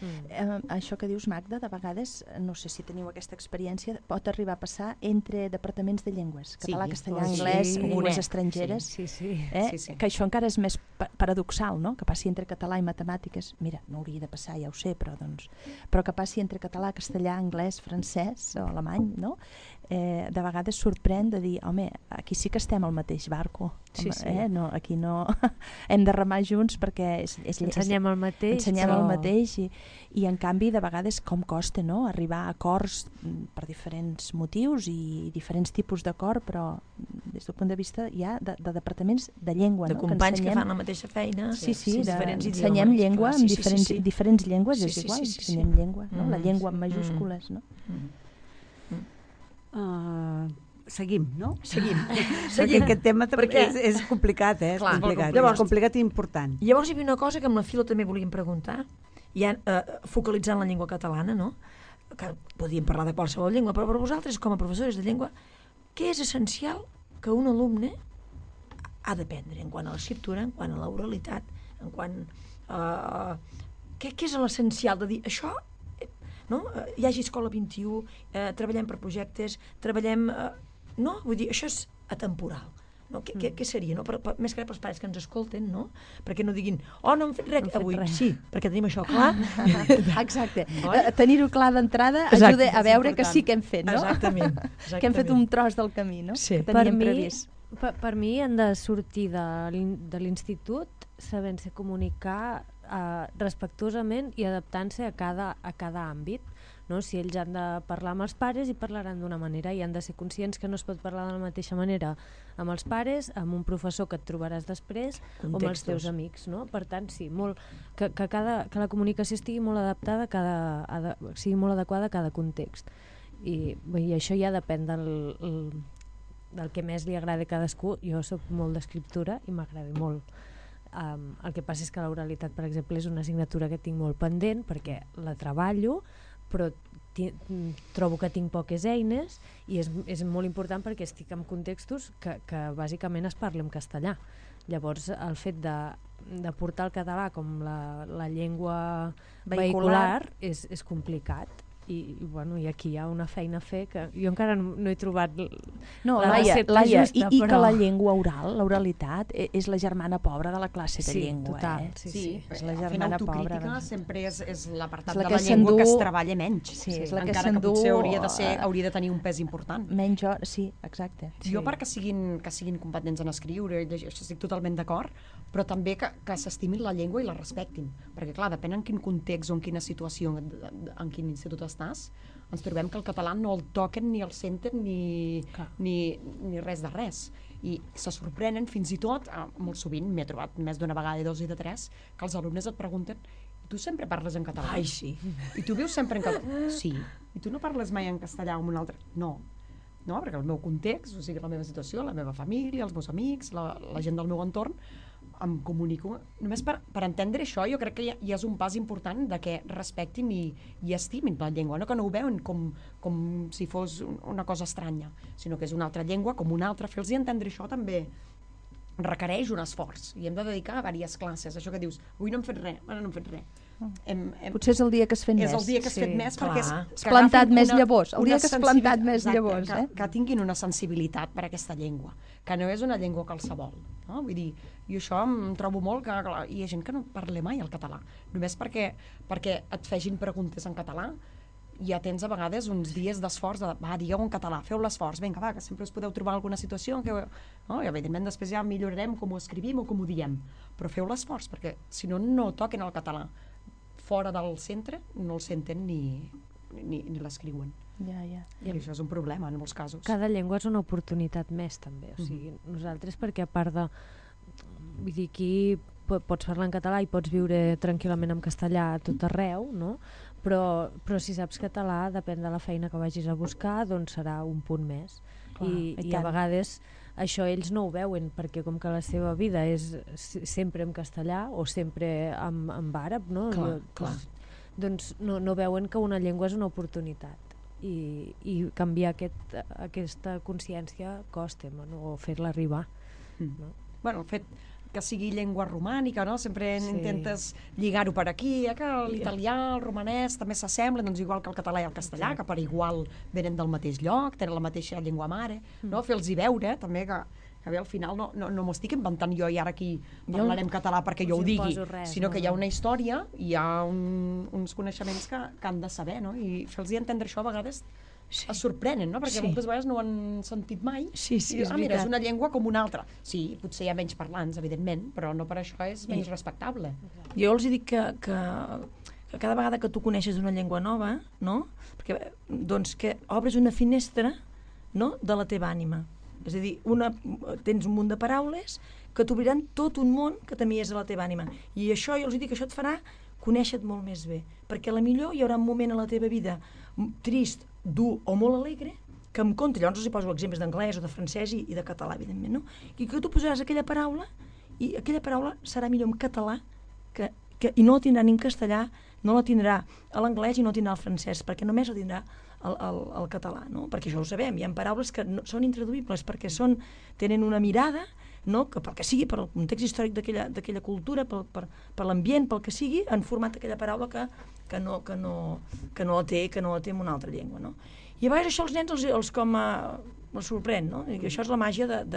Això que dius, Magda, de vegades, no sé si teniu aquesta experiència, pot arribar a passar entre departaments de llengües, català, castellà, anglès, llengües estrangeres, Sí. que això encara és més paradoxal, no? Que passi entre català i matemàtiques. Mira, no hauria de passar, ja ho sé, però que passi entre català, castellà, anglès, francès o alemany, no? De vegades sorprèn de dir, home, aquí sí que estem al mateix barco. Sí, sí. No, aquí no hem de remar junts perquè Ensenyem el mateix, ensenyem però... el mateix i en canvi de vegades com costa, no? Arribar a acords per diferents motius i diferents tipus d'acord, però des del punt de vista ja de departaments de llengua, De no? companys que fan la mateixa feina, Sí, diferents ensenyem idiomes. llengua Clar, amb diferents llengües, Sí, és sí, igual, sí, sí, sí. ensenyem llengua, no? La llengua amb sí. majúscules, no? Seguim, no? Seguim. Perquè aquest tema també Perquè- és complicat, Clar, és és molt complicat. complicat. És complicat i important. Llavors hi havia una cosa que amb la Filo també volíem preguntar, ja focalitzant la llengua catalana, no? Que podíem parlar de qualsevol llengua, però per vosaltres, com a professors de llengua, què és essencial que un alumne ha d'aprendre en quant a l'escriptura, en quant a l'oralitat, en quant a... Què és l'essencial de dir això? No? Hi hagi Escola 21, treballem per projectes, treballem... no? Vull dir, això és atemporal. No? Què seria? No? Més que res pels pares que ens escolten, no? Perquè no diguin, oh, no hem fet res No hem fet avui. res. Sí, perquè tenim això clar. Exacte. Oi? Tenir-ho clar d'entrada Exacte, ajuda a és veure que important. sí que hem fet, no? Exactament. Que hem fet un tros del camí, no? Sí. Que teníem previst. Per mi han de sortir de l'institut sabent-se comunicar respectuosament i adaptant-se a cada àmbit. No? Si ells han de parlar amb els pares, hi parlaran d'una manera i han de ser conscients que no es pot parlar de la mateixa manera amb els pares, amb un professor que et trobaràs després o amb els teus amics. No? Per tant, sí, que la comunicació estigui molt adaptada, sigui molt adequada a cada context. I això ja depèn del que més li agrada a cadascú. Jo soc molt d'escriptura i m'agrada molt. El que passa és que l'oralitat, per exemple, és una assignatura que tinc molt pendent perquè la treballo, però trobo que tinc poques eines i és molt important perquè estic en contextos que bàsicament es parli en castellà. Llavors el fet de portar el català com la llengua vehicular és complicat. I aquí hi ha una feina a fer que jo encara no he trobat la recepta justa. I que la llengua oral, l'oralitat, és la germana pobra de la classe de llengua. Total, sí. És la germana pobra. Fent autocrítica sempre és l'apartat de la llengua que es treballa menys. Sí, és la que encara que potser hauria de tenir un pes important. Menys hores, sí, exacte. Jo perquè siguin competents en escriure, això estic totalment d'acord, però també que s'estimin la llengua i la respectin. Perquè clar, depèn en quin context o en quina situació, en quin institut estàs, ens trobem que el català no el toquen ni el senten ni res de res. I se sorprenen fins i tot, molt sovint, m'he trobat més d'una vegada, de 2 i de 3, que els alumnes et pregunten: tu sempre parles en català? Ai, sí. I tu vius sempre en català? Sí. I tu no parles mai en castellà o en un altre? No, perquè el meu context, o sigui, la meva situació, la meva família, els meus amics, la gent del meu entorn, em comunico. Només per entendre això, jo crec que ja és un pas important de que respectin i estimin la llengua, no? Que no ho veuen com si fos una cosa estranya, sinó que és una altra llengua com una altra. Fer-los entendre això també requereix un esforç i hem de dedicar a diverses classes. Això que dius, avui no hem fet res, ara no hem fet res. Potser és el dia que has fet més. És el dia que has fet més perquè has plantat més llavors. El dia que has plantat més llavors. Que tinguin una sensibilitat per aquesta llengua, que no és una llengua qualsevol. No? Vull dir, jo això em trobo molt que hi ha gent que no parla mai el català, només perquè et fegin preguntes en català. Ja tens a vegades uns dies d'esforç de, digueu en català, feu l'esforç, vinga, que sempre us podeu trobar alguna situació en què, no? I evidentment després ja millorarem com ho escrivim o com ho diem, però feu l'esforç, perquè si no toquen el català fora del centre, no el senten ni l'escriuen. I això és un problema en molts casos. Cada llengua és una oportunitat més també, o sigui, nosaltres, perquè a part de, vull dir, aquí pots parlar en català i pots viure tranquil·lament en castellà a tot arreu, no? Però si saps català, depèn de la feina que vagis a buscar, doncs serà un punt més. I a vegades això ells no ho veuen, perquè com que la seva vida és sempre en castellà o sempre en àrab, no? Doncs no veuen que una llengua és una oportunitat. I canviar aquesta consciència costa, no? O fer-la arribar. No? Bueno, el fet que sigui llengua romànica, no? Sempre intentes lligar-ho per aquí, que l'italià, el romanès també s'assemblen, doncs igual que el català i el castellà, que per igual venen del mateix lloc, tenen la mateixa llengua mare, no? Fer-los veure també que bé, al final no m'ho estic inventant jo i ara aquí parlarem català perquè jo ho digui, sinó que hi ha una història i hi ha uns coneixements que han de saber, no? I fer-los entendre això a vegades es sorprenen, no? Perquè moltes vegades no ho han sentit mai. Sí, és mira, és una llengua com una altra. Sí, potser hi ha menys parlants, evidentment, però no per això és menys respectable. Jo els dic que cada vegada que tu coneixes una llengua nova, no? Perquè, doncs, que obres una finestra, no? De la teva ànima. És a dir, tens un munt de paraules que t'obriran tot un món que també és a la teva ànima. I això, jo els dic que això et farà conèixer-te molt més bé. Perquè potser hi haurà un moment a la teva vida trist, dur o molt alegre, que em compte, llavors els poso exemples d'anglès o de francès i de català, evidentment, no? I que tu posaràs aquella paraula i aquella paraula serà millor en català i no la tindrà ni en castellà, no la tindrà a l'anglès i no tindrà el francès, perquè només la tindrà el català, no? Perquè això ho sabem, hi ha paraules que no són intraduïbles perquè tenen una mirada, no? Que pel que sigui, per el context històric d'aquella cultura, per l'ambient, pel que sigui, han format aquella paraula que no la té en una altra llengua, no? I a vegades això els nens els sorprèn, no? I això és la màgia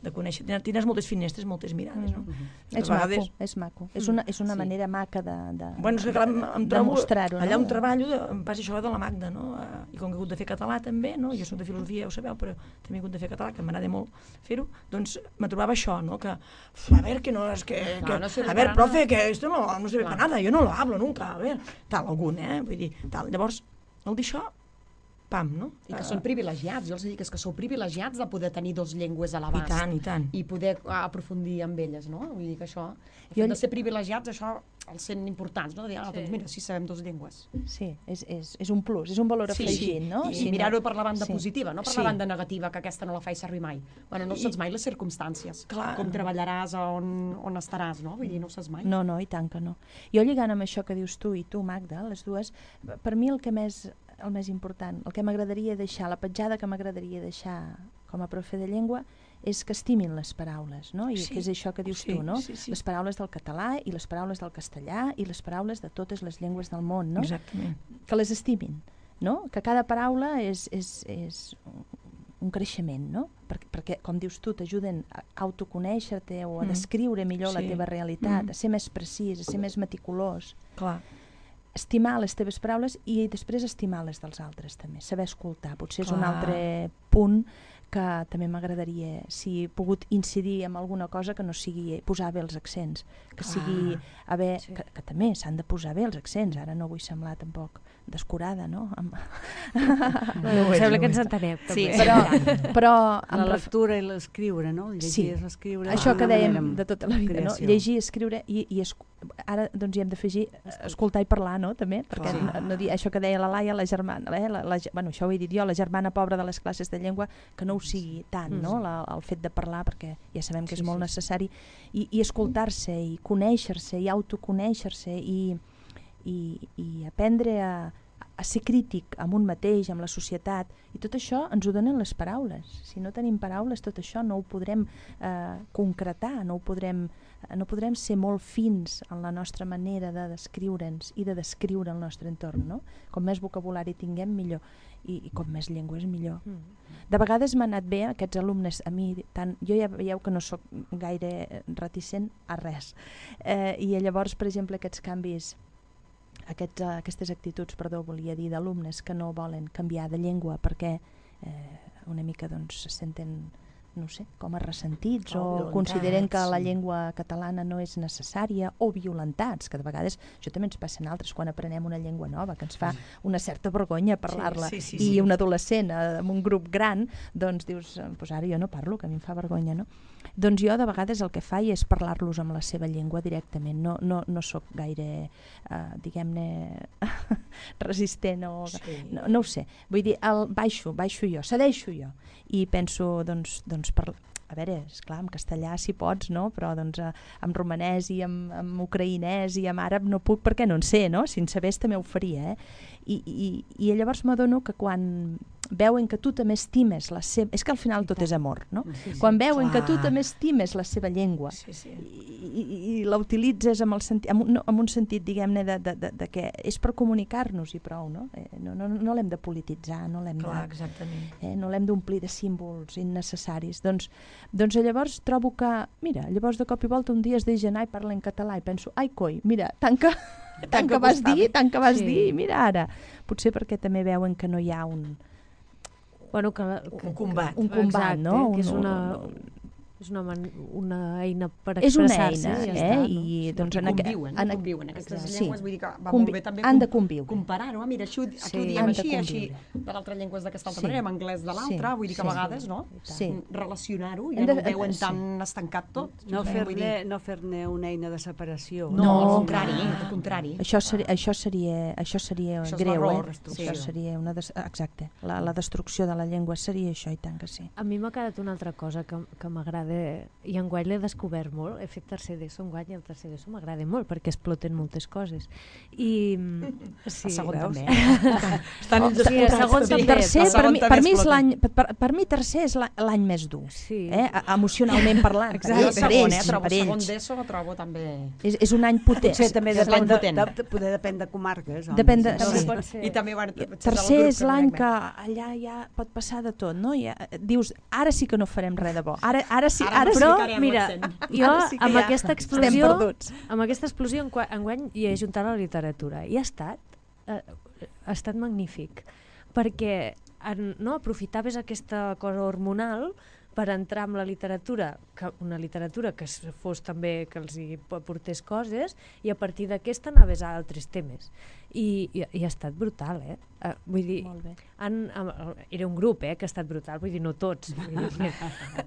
de conèixer. Tindràs moltes finestres, moltes mirades, no? És maco. És una manera maca de bueno, és que clar, em trobo, mostrar-ho. Allà on treballo em passa això de la Magda, no? I com que he hagut de fer català també, no? Jo soc de filosofia, ja ho sabeu, però també he hagut de fer català, que m'agrada molt fer-ho, doncs me trobava això, no? Que, a ver, que no es que no sirve a ver, para profe, que esto no sirve para nada, yo no lo hablo nunca, a ver, tal, algun, vull dir, tal. Llavors, al dir això, pam, no? I que són privilegiats, jo els dic que sou privilegiats de poder tenir dues llengües a l'abast. I tant. I poder aprofundir amb elles, no? Vull dir que això, el fet de ser privilegiats, això els sent importants, no? De dir, doncs mira, sí sabem dues llengües. Sí, és un plus, és un valor afegit, no? I mirar-ho per la banda positiva, no per la banda negativa, que aquesta no la faig servir mai. Bueno, no saps mai les circumstàncies, com treballaràs, on estaràs, no? Vull dir, no saps mai. No, i tant que no. Jo lligant amb això que dius tu i tu, Magda, les dues, per mi el més important, el que m'agradaria deixar, la petjada que m'agradaria deixar com a profe de llengua és que estimin les paraules, no? I que és això que dius tu, no? Les paraules del català i les paraules del castellà i les paraules de totes les llengües del món, no? Exactament. Que les estimin, no? Que cada paraula és un creixement, no? Perquè com dius tu, t'ajuden a autoconèixer-te o a descriure millor la teva realitat, a ser més precís, a ser més meticulós. Clar. Estimar les teves paraules i després estimar les dels altres també, saber escoltar, potser és un altre punt que també m'agradaria, si he pogut incidir en alguna cosa, que no sigui posar bé els accents, que sigui que també s'han de posar bé els accents, ara no vull semblar tampoc descurada, no? Sembla que ens entenem. Sí, però la lectura i l'escriure, no? Llegir i escriure. Això que dèiem de tota la vida, no? Llegir, escriure i ara doncs hi hem d'afegir escoltar i parlar, no? També, perquè no dir això que deia la Laia, la germana, bueno, això ho he dit jo, la germana pobra de les classes de llengua, que no ho sigui tant, no? El fet de parlar, perquè ja sabem que és molt necessari, i escoltar-se, i conèixer-se, i autoconèixer-se, i aprendre a ser crític amb un mateix, amb la societat, i tot això ens ho donen les paraules. Si no tenim paraules, tot això no ho podrem concretar, no podrem ser molt fins en la nostra manera de descriure'ns i de descriure el nostre entorn, no? Com més vocabulari tinguem, millor, i com més llengües, millor. De vegades m'ha anat bé aquests alumnes, a mi, jo ja veieu que no sóc gaire reticent a res, i llavors, per exemple, aquests canvis, aquestes actituds, volia dir, d'alumnes que no volen canviar de llengua perquè una mica doncs se senten, no sé, com a ressentits o consideren que la llengua catalana no és necessària, o violentats, que de vegades això també ens passa en altres quan aprenem una llengua nova, que ens fa una certa vergonya parlar-la, i un adolescent amb un grup gran, doncs dius, doncs ara jo no parlo, que a mi em fa vergonya, no? Doncs jo de vegades el que faig és parlar-los amb la seva llengua directament, no sóc gaire, diguem-ne, resistent, no ho sé, vull dir, baixo jo, cedeixo jo, i penso, doncs a veure, esclar, en castellà si pots, no? Però doncs en romanès i en ucraïnès i en àrab no puc perquè no en sé, no? Si en sabés també ho faria, I llavors m'adono que quan veuen que tu també estimes la seva... És que al final tot és amor, no? Quan veuen que tu també estimes la seva llengua i la utilitzes amb un sentit, diguem-ne, de que és per comunicar-nos i prou, no? No l'hem de polititzar, no l'hem d'omplir de símbols innecessaris. Doncs llavors trobo que, mira, llavors de cop i volta un dia es deixa anar i parla en català i penso, ai coi, mira, tant que vas dir, mira ara. Potser perquè també veuen que no hi ha un combat. Un combat, no? Que és una eina per expressar-se. És una eina, i doncs conviuen aquestes llengües, vull dir que va molt bé també comparar-ho, mira, aquí ho diem així, de l'altra llengua és d'aquesta altra manera, en anglès de l'altra, vull dir que a vegades, no? Relacionar-ho, ja no ho veuen tan estancat tot. No fer-ne una eina de separació. No, al contrari. Això seria greu, això seria exacte, la destrucció de la llengua seria això, i tant que sí. A mi m'ha quedat una altra cosa que m'agrada, i enguany l'he descobert molt, he fet tercer d'ESO enguany, i el tercer d'ESO m'agrada molt perquè exploten moltes coses, i el segon també, el segon també. Per mi tercer és l'any més dur, emocionalment parlant. El segon d'ESO ho trobo també... És un any potent. Potser també depèn de comarques. I també tercer és l'any que allà ja pot passar de tot, no? Dius, ara sí que no farem res de bo, ara sí, Ara ara sí sí. Però, que harem mira, l'accent. jo Ara sí que amb ja aquesta estem explosió, perduts. amb aquesta explosió enguany hi he ajuntat la literatura i ha estat magnífic, perquè no, aprofitaves aquesta cosa hormonal per entrar en la literatura, una literatura que fos també que els hi portés coses, i a partir d'aquesta anaves a altres temes. I ha estat brutal, vull dir, Molt bé. era un grup que ha estat brutal, vull dir, no tots, vull dir,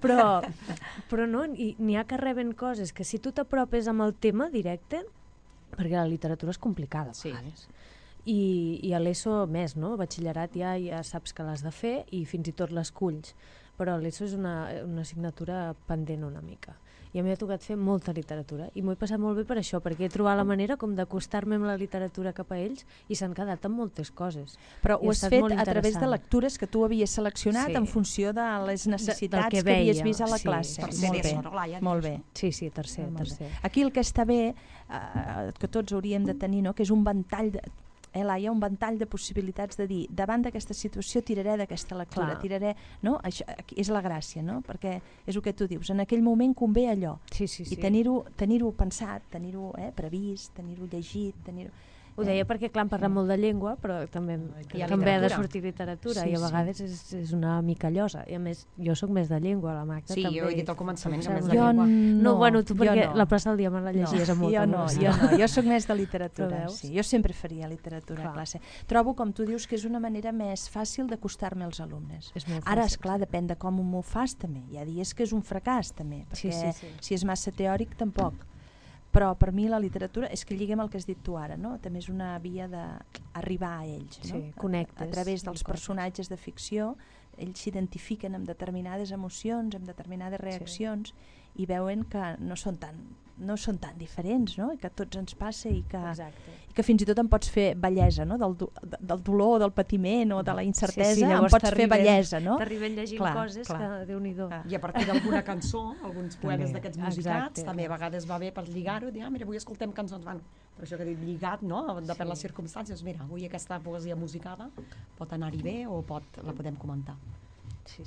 però no, n'hi ha que reben coses que si tu t'apropes amb el tema directe, perquè la literatura és complicada a vegades, i a l'ESO més, no? A batxillerat ja saps que l'has de fer i fins i tot l'esculls, però l'ESO és una assignatura pendent una mica. I a mi m'ha tocat fer molta literatura i m'ho he passat molt bé per això, perquè he trobat la manera com d'acostar-me amb la literatura cap a ells i s'han quedat amb moltes coses. Però I ho ha has estat fet molt a través de interessant. lectures que tu havies seleccionat Sí. en funció de les necessitats que que havies veia, vist a la sí. classe. Tercer Molt bé, d'ESO, no, Laia? molt bé. Sí, tercer. Aquí el que està bé, que tots hauríem de tenir, no? Que és un ventall Laia, un ventall de possibilitats de dir, davant d'aquesta situació tiraré d'aquesta lectura, Clar. tiraré, no? Això és la gràcia, no? Perquè és el que tu dius, en aquell moment convé allò, Sí. i tenir-ho pensat, tenir-ho previst, tenir-ho llegit, tenir-ho... Ho deia perquè, clar, em parla molt de llengua, però també Hi ha ha de literatura. sortir literatura, Sí, i a vegades és una mica llosa. I a més, jo sóc més de llengua, la Magda Sí, també. jo he dit al començament que més de Jo llengua. No, bueno, tu jo perquè no. la plaça del dia me la llegies amb molta Jo sóc més de literatura, Però veus? sí. Jo sempre faria literatura Clar. a classe. Trobo, com tu dius, que és una manera més fàcil d'acostar-me als alumnes. És molt Ara, fàcil, esclar, depèn de com m'ho fas també. Hi ha dies que és un fracàs també, perquè Sí. si és massa teòric tampoc. Però per mi la literatura, és que lliguem el que has dit tu ara, no? També és una via d'arribar a ells, no? Sí, connectes. A través dels personatges de ficció, ells s'identifiquen amb determinades emocions, amb determinades reaccions, i veuen que no són tan diferents, no? I que a tots ens passa i que fins i tot en pots fer bellesa, no? Del dolor, del patiment o de la incertesa, en llavors pots fer bellesa, no? T'arriben llegint Clar, coses clar. que Déu-n'hi-do. I a partir d'alguna cançó, alguns poemes d'aquests musicats, Exacte. també a vegades va bé per lligar-ho, dir, mira, avui escoltem cançons, bueno, per això que he dit lligat, no? Depèn les circumstàncies, mira, avui aquesta poesia musicada pot anar-hi bé o la podem comentar. Sí.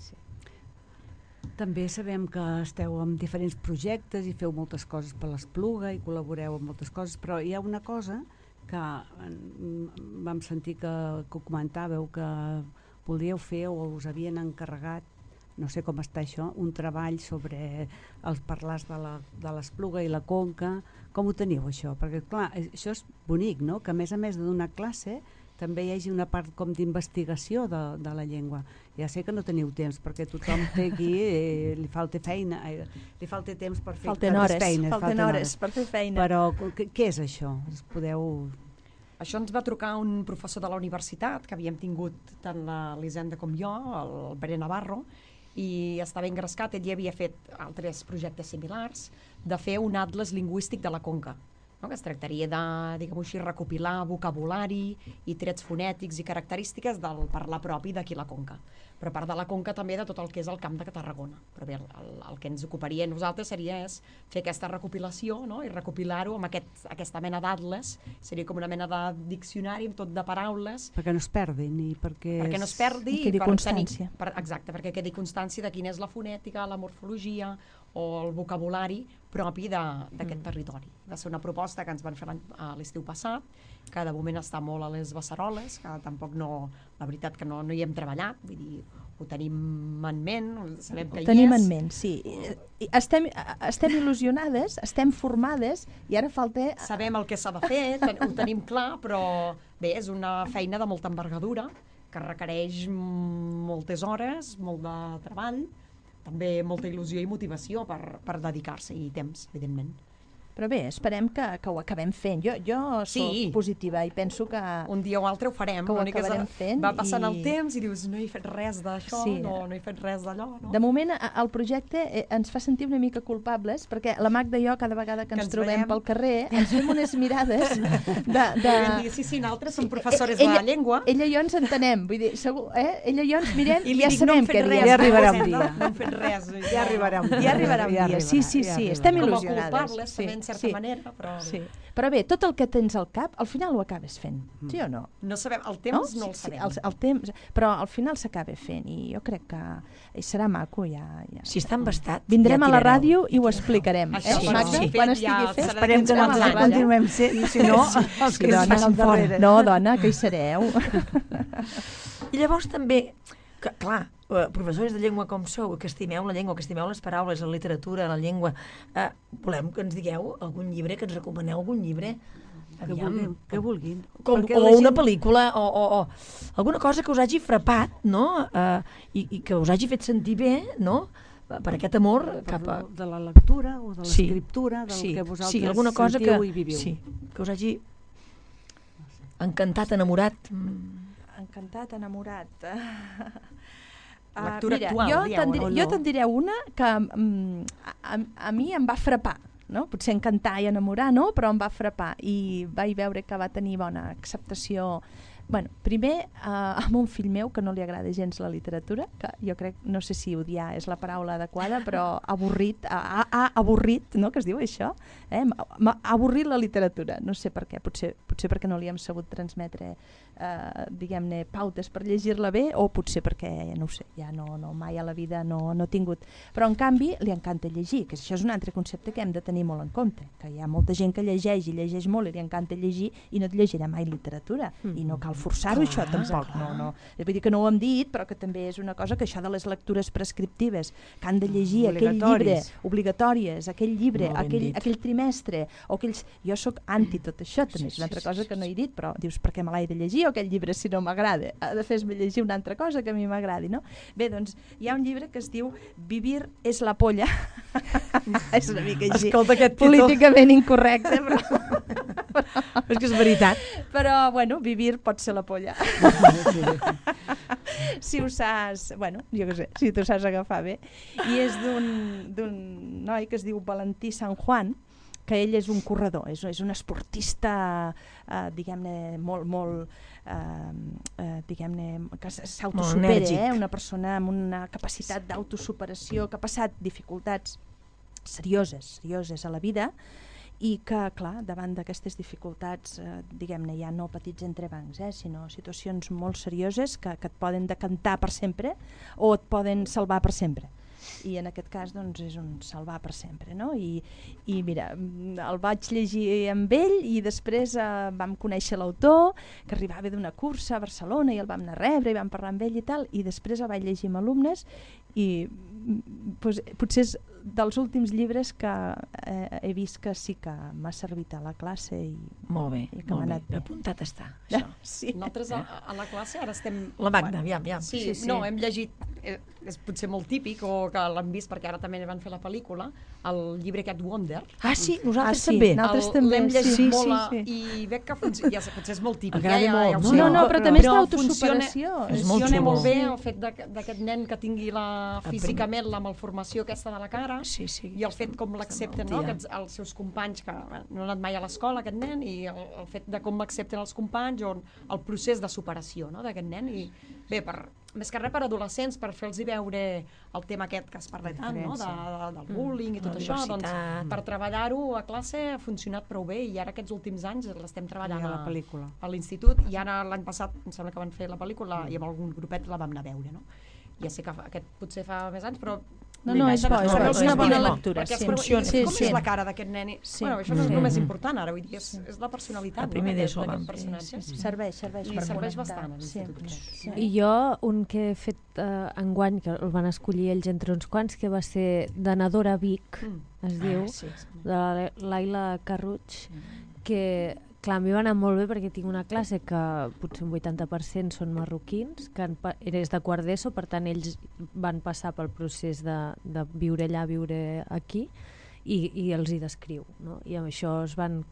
També sabem que esteu en diferents projectes i feu moltes coses per l'Espluga i col·laboreu en moltes coses, però hi ha una cosa que vam sentir que ho comentàveu, que volíeu fer o us havien encarregat, no sé com està això, un treball sobre els parlars de l'Espluga i la Conca. Com ho teniu, això? Perquè, clar, això és bonic, no? Que a més de donar classe també hi hagi una part com d'investigació de la llengua. Ja sé que no teniu temps, perquè tothom té aquí, li falta feina, li falta temps per fer Falten feines. hores per fer feina. Però què és això? Això ens va trucar un professor de la universitat, que havíem tingut tant l'Elisenda com jo, el Pere Navarro, i estava engrescat, ell ja havia fet altres projectes similars, de fer un atles lingüístic de la Conca, no? Que es tractaria de, diguem-ho així, recopilar vocabulari i trets fonètics i característiques del parlar propi d'aquí la Conca. Però a part de la Conca també de tot el que és el Camp de Tarragona. Però bé, el que ens ocuparia a nosaltres seria fer aquesta recopilació, no? I recopilar-ho amb aquesta mena d'atles, seria com una mena de diccionari amb tot de paraules. Perquè no es perdin i perquè no es perdi. I quedi constància. Exacte, perquè quedi constància de quina és la fonètica, la morfologia o el vocabulari propi d'aquest territori. Va ser una proposta que ens van fer a l'estiu passat, que de moment està molt a les Beceroles, que tampoc la veritat que no hi hem treballat, vull dir, ho tenim en ment, sabem que hi és. Ho tenim en ment, sí. Estem il·lusionades, estem formades i ara falta... Sabem el que s'ha de fer, ho tenim clar, però bé, és una feina de molta envergadura, que requereix moltes hores, molt de treball, també molta il·lusió i motivació per dedicar-se i temps, evidentment. Però bé, esperem que ho acabem fent. Jo soc positiva i penso que... Un dia o altre ho farem. Que ho acabarem fent. Va passant el temps i dius, no he fet res d'això, Sí. no he fet res d'allò. No? De moment, el projecte ens fa sentir una mica culpables, perquè la Magda i jo, cada vegada que ens trobem pel carrer, ens fem unes mirades Sí, nosaltres som professores de la llengua. Ella i jo ens entenem, vull dir, segur, ella i jo ens mirem i ja dic, sabem no què diem. Ja arribarà un dia. No hem fet res. Ja arribarà un dia. Ja arribarà un dia, sí, estem Com a il·lusionades. culpables, Sí. certa manera, però... Sí. Però bé, tot el que tens al cap, al final ho acabes fent, sí o no? No sabem, el temps no el sabem. El temps, però al final s'acaba fent i jo crec que serà maco. Si està embastat, vindrem ja a la tirareu. ràdio i ho explicarem. Això sí, Magda, sí. quan Ja estigui fet, Esperem que vindrem a la nosaltres ràdio. continuem sent, si no, els que ens dona, facin fora. No, dona, que hi sereu. I llavors també, que, clar, professors de llengua com sou, que estimeu la llengua, que estimeu les paraules, la literatura, la llengua, volem que ens digueu algun llibre, que ens recomaneu algun llibre, Que vulguin. com, Perquè o la una gent- pel·lícula, o alguna cosa que us hagi frapat, no? I que us hagi fet sentir bé, no? Per aquest amor cap a... De la lectura o de Sí. l'escriptura, del que vosaltres sí, alguna cosa sentiu i viviu. Sí, que us hagi encantat, enamorat. Encantat, enamorat. Lectura Mira, actual, dieu, jo te'n diré una que a mi em va frapar. No? Potser encantar i enamorar, no? Però em va frapar i vaig veure que va tenir bona acceptació. Bueno, primer, amb un fill meu que no li agrada gens la literatura, que jo crec, no sé si odiar és la paraula adequada, però avorrit, avorrit, no?, que es diu això, m'ha avorrit la literatura, no sé per què, potser perquè no li hem sabut transmetre, diguem-ne, pautes per llegir-la bé, o potser perquè, no ho sé, ja no mai a la vida no he tingut. Però en canvi li encanta llegir, que això és un altre concepte que hem de tenir molt en compte, que hi ha molta gent que llegeix i llegeix molt i li encanta llegir i no et llegirà mai literatura, i no cal forçar-ho això tampoc, no. Vull dir que no ho hem dit, però que també és una cosa que això de les lectures prescriptives, que han de llegir aquell llibre, obligatòries, aquell llibre, aquell trimestre, o aquells... Jo sóc anti tot això, també és una altra cosa que no he dit, però dius, per què me l'he de llegir aquell llibre si no m'agrada? Ha de fer-me llegir una altra cosa que a mi m'agradi, no? Bé, doncs, hi ha un llibre que es diu Vivir és la polla. És una mica així, Escolta, aquest títol. políticament incorrecte, però... És que és veritat. Però, bueno, vivir pot ser la polla. Si ho saps, bueno, jo què sé, si t'ho saps agafar bé. I és d'un noi que es diu Valentí San Juan, que ell és un corredor, és un esportista, diguem-ne, molt diguem-ne, que s'autosupera, una persona amb una capacitat d'autosuperació, que ha passat dificultats serioses a la vida, i que, clar, davant d'aquestes dificultats, diguem-ne, ja no petits entrebancs, sinó situacions molt serioses que et poden decantar per sempre o et poden salvar per sempre. I en aquest cas, doncs, és un salvar per sempre, no? I mira, el vaig llegir amb ell i després vam conèixer l'autor, que arribava d'una cursa a Barcelona i el vam anar a rebre i vam parlar amb ell i tal, i després el vaig llegir amb alumnes i potser és dels últims llibres que he vist que sí que m'ha servit a la classe i molt bé, que m'ha anat bé. Apuntat està, això. Sí. Nosaltres a la classe ara estem... La Magda, aviam. Sí, no, hem llegit, és potser molt típic, o que l'han vist perquè ara també van fer la pel·lícula, el llibre aquest Wonder. Ah, sí, nosaltres sí, també. nosaltres també. L'hem llegit molt sí. I veig que funciona, ja potser és molt típic. Agrada molt. ho sé, No, però també és d'autosuperació. Funciona molt bé el fet d'aquest nen que tingui físicament la malformació aquesta de la cara, i el fet com l'accepten, no? Els seus companys, que no han anat mai a l'escola, aquest nen, i el fet de com l'accepten els companys, o el procés de superació, no?, d'aquest nen. I bé, més que res per adolescents, per fer-los veure el tema aquest que es parla tant, no?, del bullying i tot això, doncs per treballar-ho a classe ha funcionat prou bé, i ara aquests últims anys l'estem treballant a l'institut, i ara l'any passat em sembla que van fer la pel·lícula i amb algun grupet la vam anar a veure, no? Ja sé que aquest potser fa més anys, però No, és bo, és una bona lectura. Com és la cara d'aquest nen? Bueno, això no és el més important ara, vull dir, és la personalitat d'aquest personatge. Serveix I serveix bastant a l'institut. I jo, un que he fet enguany, que el van escollir ells entre uns quants, que va ser de Nadora Vic, es diu, de la Laila Carruig, que... Clar, a mi va anar molt bé perquè tinc una classe que potser un 80% són marroquins, que és de quart d'ESO, per tant ells van passar pel procés de viure allà, viure aquí, i els hi descriu, no? I amb això es van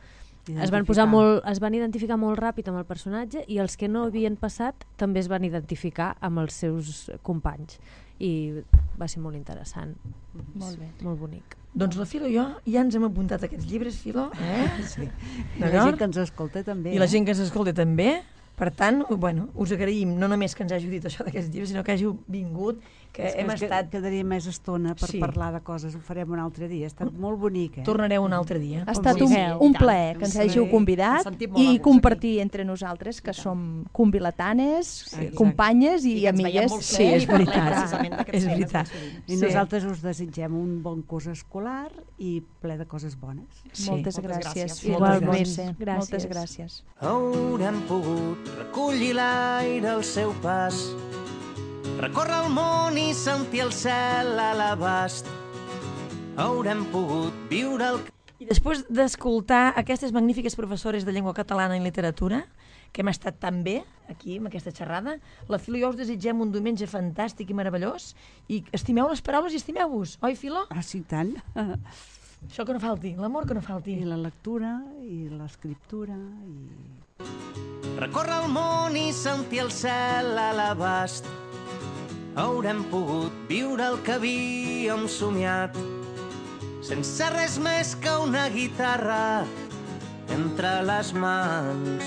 identificar molt ràpid amb el personatge, i els que no havien passat també es van identificar amb els seus companys, i va ser molt interessant. Molt bé. Molt bonic. Doncs la Filo i jo ja ens hem apuntat aquests llibres, Filo. Sí. I la gent que ens escolta també. I la gent que ens escolta també. Per tant, bueno, us agraïm no només que ens hàgiu dit això d'aquests llibres, sinó que hàgiu vingut, que hem estat... Quedaria més estona per parlar de coses, ho farem un altre dia, ha estat molt bonic, Tornareu un altre dia. Ha estat un plaer que ens hàgiu convidat i compartir entre nosaltres, que som convilatanes, companyes i amigues. Sí, és veritat. És veritat. I nosaltres us desitgem un bon curs escolar i ple de coses bones. Moltes gràcies. Igualment. Moltes gràcies. Haurem pogut recollir l'aire al seu pas, recórrer el món i sentir el cel a l'abast. Haurem pogut viure el... I després d'escoltar aquestes magnífiques professores de llengua catalana i literatura, que hem estat tan bé aquí, amb aquesta xerrada, la Filo i jo us desitgem un diumenge fantàstic i meravellós i estimeu les paraules i estimeu-vos, oi, Filo? Ah, sí, tant. Això que no falti, l'amor que no falti. I la lectura, i l'escriptura, i... Recórrer el món i sentir el cel a l'abast. Haurem pogut viure el que havíem somiat, sense res més que una guitarra entre les mans.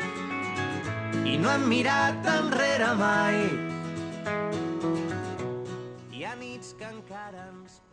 I no hem mirat enrere mai. Hi ha nits que encara ens